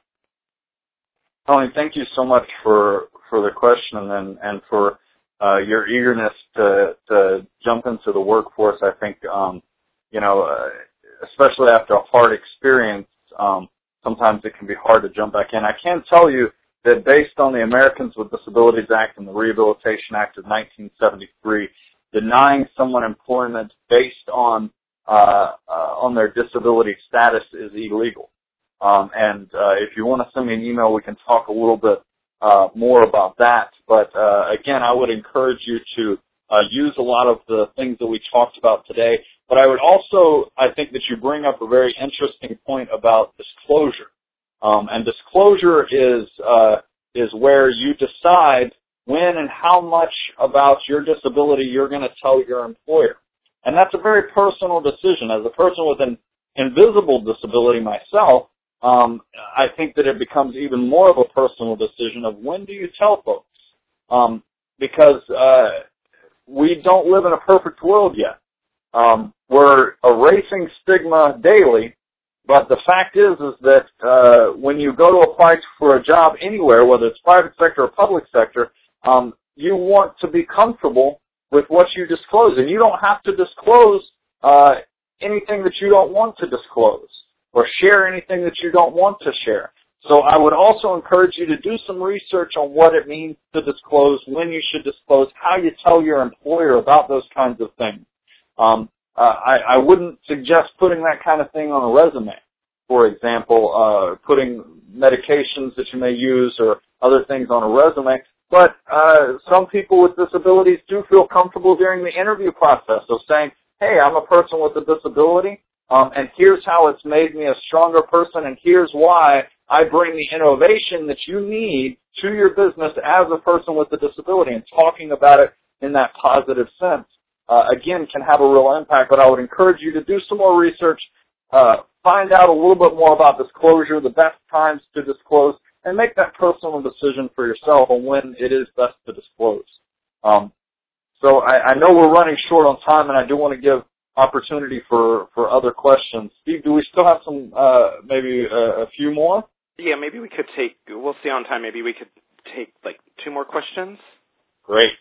Tony, thank you so much for, for the question and, and for uh, your eagerness to, to jump into the workforce. I think, um, you know, uh, especially after a hard experience, um, sometimes it can be hard to jump back in. I can tell you that based on the Americans with Disabilities Act and the Rehabilitation Act of nineteen seventy-three, denying someone employment based on uh, uh, on their disability status is illegal. Um, and uh, if you want to send me an email, we can talk a little bit uh, more about that. But uh, again, I would encourage you to uh, use a lot of the things that we talked about today. But I would also, I think that you bring up a very interesting point about disclosure. Um, and disclosure is uh, is where you decide when and how much about your disability you're going to tell your employer. And that's a very personal decision. As a person with an invisible disability myself, um, I think that it becomes even more of a personal decision of when do you tell folks. Um, because uh, we don't live in a perfect world yet. Um, we're erasing stigma daily, but the fact is is that uh, when you go to apply for a job anywhere, whether it's private sector or public sector, Um, you want to be comfortable with what you disclose, and you don't have to disclose uh, anything that you don't want to disclose or share anything that you don't want to share. So I would also encourage you to do some research on what it means to disclose, when you should disclose, how you tell your employer about those kinds of things. Um, uh, I, I wouldn't suggest putting that kind of thing on a resume. For example, uh, putting medications that you may use or other things on a resume. But uh, some people with disabilities do feel comfortable during the interview process of saying, hey, I'm a person with a disability, um, and here's how it's made me a stronger person, and here's why I bring the innovation that you need to your business as a person with a disability. And talking about it in that positive sense, uh, again, can have a real impact. But I would encourage you to do some more research, uh, find out a little bit more about disclosure, the best times to disclose, and make that personal decision for yourself on when it is best to disclose. Um, so I, I know we're running short on time, and I do want to give opportunity for, for other questions. Steve, do we still have some, uh, maybe a, a few more? Yeah, maybe we could take, we'll see on time, maybe we could take like two more questions. Great.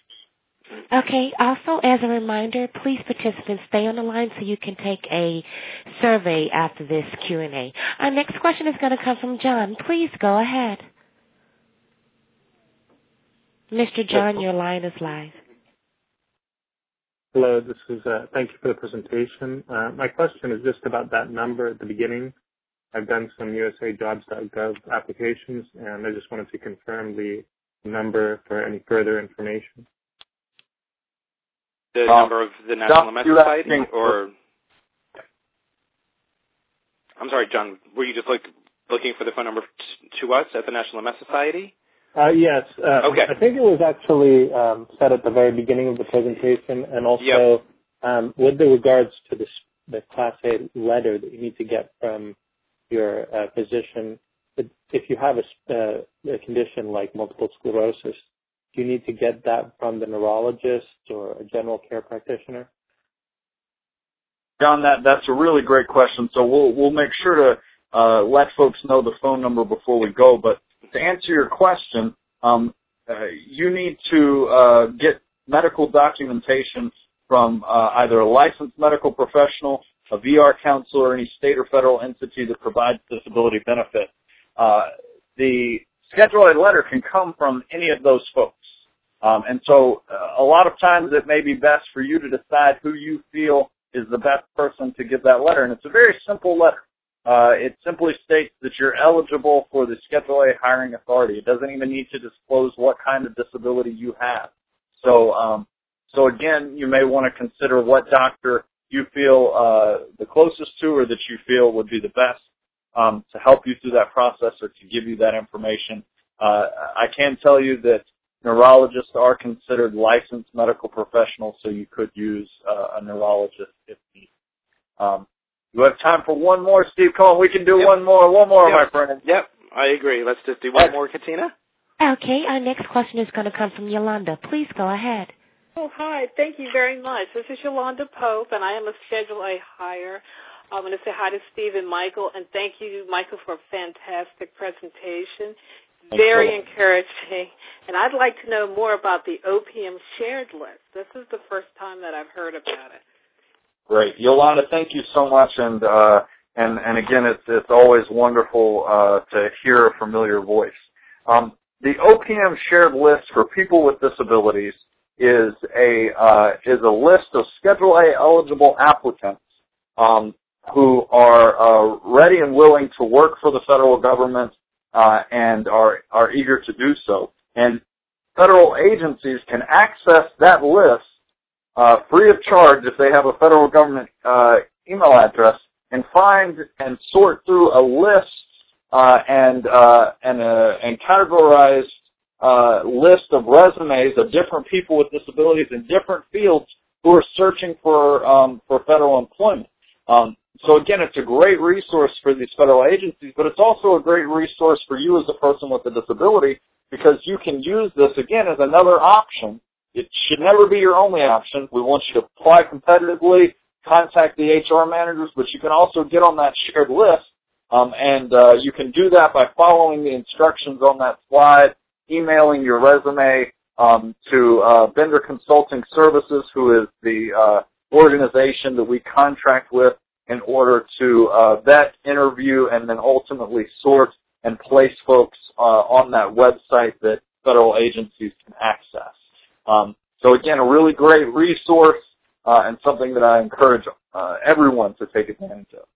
Okay, also as a reminder, please participants stay on the line so you can take a survey after this Q and A. Our next question is going to come from John. Please go ahead. Mister John, your line is live. Hello, this is, uh, thank you for the presentation. Uh, my question is just about that number at the beginning. I've done some U S A jobs dot gov applications, and I just wanted to confirm the number for any further information. The um, number of the National M S Society, or I'm sorry, John, were you just like looking for the phone number t- to us at the National M S Society? Uh, yes. Uh, okay. I think it was actually um, said at the very beginning of the presentation, and also yep. um, with the regards to the, the Class A letter that you need to get from your uh, physician. If you have a, uh, a condition like multiple sclerosis, do you need to get that from the neurologist or a general care practitioner? John, that that's a really great question. So we'll we'll make sure to uh, let folks know the phone number before we go. But to answer your question, um, uh, you need to uh, get medical documentation from uh, either a licensed medical professional, a V R counselor, or any state or federal entity that provides disability benefit. Uh, the Schedule A letter can come from any of those folks. Um, and so uh, a lot of times it may be best for you to decide who you feel is the best person to give that letter. And it's a very simple letter. Uh, it simply states that you're eligible for the Schedule A hiring authority. It doesn't even need to disclose what kind of disability you have. So, um, so again, you may want to consider what doctor you feel uh, the closest to or that you feel would be the best um, to help you through that process or to give you that information. Uh, I can tell you that neurologists are considered licensed medical professionals, so you could use uh, a neurologist if needed. Um, you have time for one more, Steve? Come on, we can do yep. one more, one more, yep. my friend. Yep, I agree. Let's just do one Right. more, Katina. Okay, our next question is going to come from Yolanda. Please go ahead. Oh, hi. Thank you very much. This is Yolanda Pope, and I am a Schedule A hire. I'm going to say hi to Steve and Michael, and thank you, Michael, for a fantastic presentation. Thanks, Very Philip. encouraging. And I'd like to know more about the O P M shared list. This is the first time that I've heard about it. Great. Yolanda, thank you so much. And, uh, and, and again, it's, it's always wonderful, uh, to hear a familiar voice. Um, the O P M shared list for people with disabilities is a, uh, is a list of Schedule A eligible applicants, um, who are, uh, ready and willing to work for the federal government, uh, and are, are eager to do so. And federal agencies can access that list Uh, free of charge if they have a federal government uh, email address, and find and sort through a list uh, and uh, and uh, and categorize uh, list of resumes of different people with disabilities in different fields who are searching for um, for federal employment. Um, so again, it's a great resource for these federal agencies, but it's also a great resource for you as a person with a disability, because you can use this again as another option. It should never be your only option. We want you to apply competitively, contact the H R managers, but you can also get on that shared list, um, and uh, you can do that by following the instructions on that slide, emailing your resume um, to uh, Bender Consulting Services, who is the uh, organization that we contract with in order to uh, vet, interview, and then ultimately sort and place folks uh, on that website that federal agencies can access. Um, so again, a really great resource uh, and something that I encourage uh, everyone to take advantage of.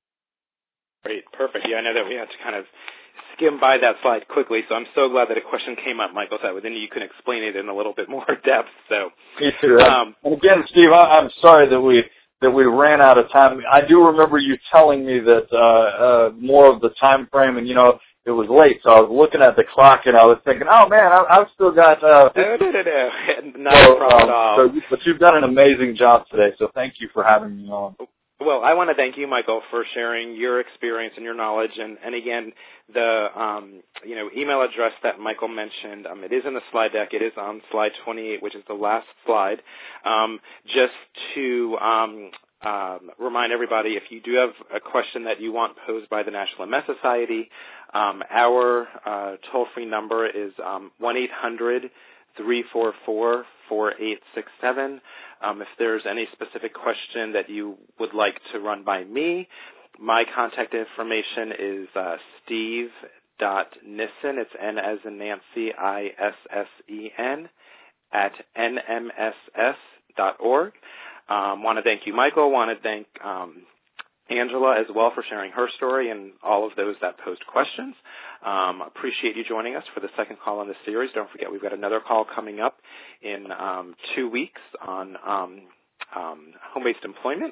Great, perfect. Yeah, I know that we had to kind of skim by that slide quickly, so I'm so glad that a question came up, Michael, so then you can explain it in a little bit more depth. So, Me too. Um, and again, Steve, I, I'm sorry that we that we ran out of time. I do remember you telling me that uh, uh, more of the time frame, and you know. It was late, so I was looking at the clock and I was thinking, "Oh man, I, I've still got." Uh, no, no, no, no, not so, a problem um, at all. So, but you've done an amazing job today, so thank you for having me on. Well, I want to thank you, Michael, for sharing your experience and your knowledge, and, and again, the um, you know email address that Michael mentioned. Um, it is in the slide deck. It is on slide twenty-eight, which is the last slide. Um, just to um, um, remind everybody, if you do have a question that you want posed by the National M S Society. Um, our uh, toll-free number is um, one eight hundred three four four four eight six seven. Um, if there's any specific question that you would like to run by me, my contact information is uh, steve dot nissen, it's N as in Nancy, I S S E N, at N M S S dot org. Um, want to thank you, Michael. Want to thank um, Angela as well for sharing her story and all of those that posed questions. Um, appreciate you joining us for the second call in this series. Don't forget we've got another call coming up in um, two weeks on um, um, home-based employment.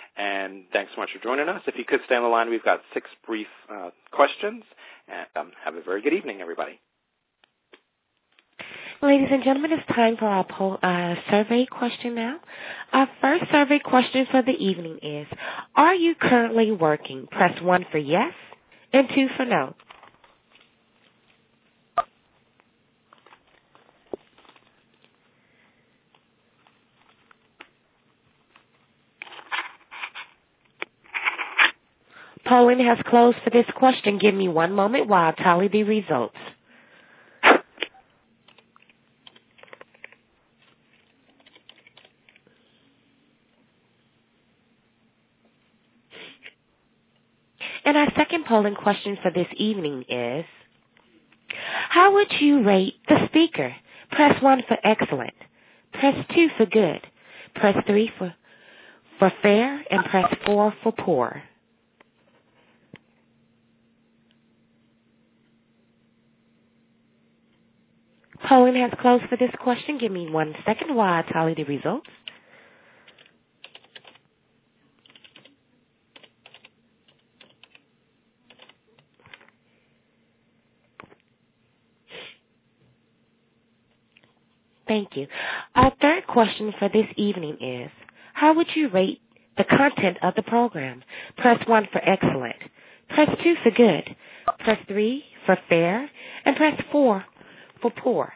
And thanks so much for joining us. If you could stay on the line, we've got six brief uh, questions. And um, have a very good evening, everybody. Ladies and gentlemen, it's time for our poll, uh, survey question now. Our first survey question for the evening is, are you currently working? Press one for yes and two for no. Polling has closed for this question. Give me one moment while I tally the results. And our second polling question for this evening is, how would you rate the speaker? Press one for excellent. Press two for good. Press three for, for fair. And press four for poor. Polling has closed for this question. Give me one second while I tally the results. Thank you. Our third question for this evening is, how would you rate the content of the program? Press one for excellent. Press two for good. Press three for fair. And press four for poor.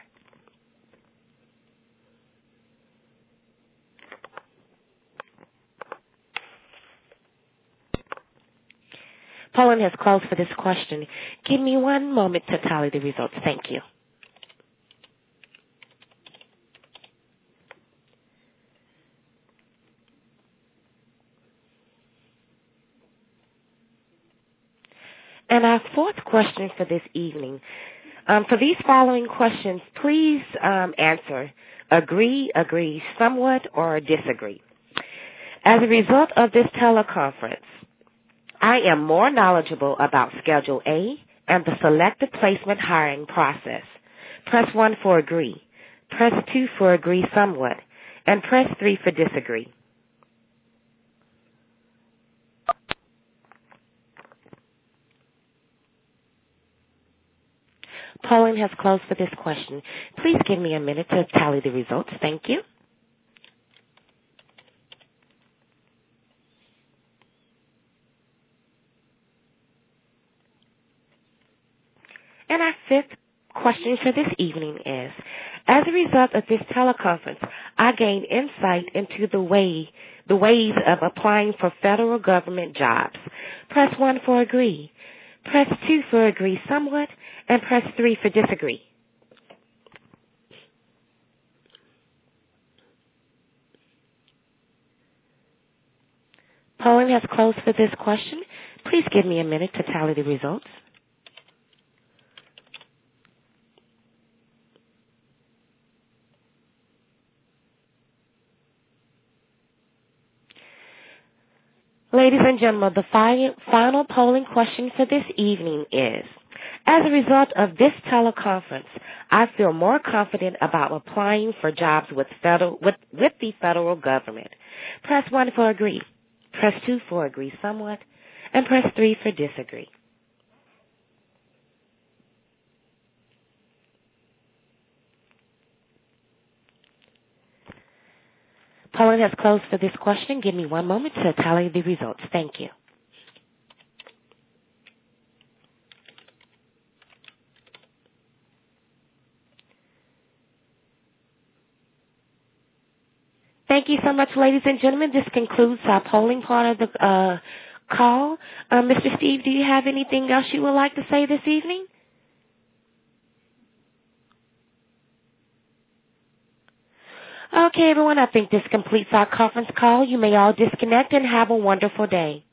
Polling has closed for this question. Give me one moment to tally the results. Thank you. And our fourth question for this evening, um, for these following questions, please um, answer agree, agree somewhat, or disagree. As a result of this teleconference, I am more knowledgeable about Schedule A and the selective placement hiring process. Press one for agree. Press two for agree somewhat. And press three for disagree. Polling has closed for this question. Please give me a minute to tally the results. Thank you. And our fifth question for this evening is, as a result of this teleconference, I gained insight into the way, the ways of applying for federal government jobs. Press one for agree. Press two for agree somewhat. And press three for disagree. Polling has closed for this question. Please give me a minute to tally the results. Ladies and gentlemen, the fi- final polling question for this evening is, as a result of this teleconference, I feel more confident about applying for jobs with federal with, with the federal government. Press one for agree. Press two for agree somewhat. And press three for disagree. Polling has closed for this question. Give me one moment to tally the results. Thank you. Thank you so much, ladies and gentlemen. This concludes our polling part of the uh, call. Uh, Mister Steve, do you have anything else you would like to say this evening? Okay, everyone, I think this completes our conference call. You may all disconnect and have a wonderful day.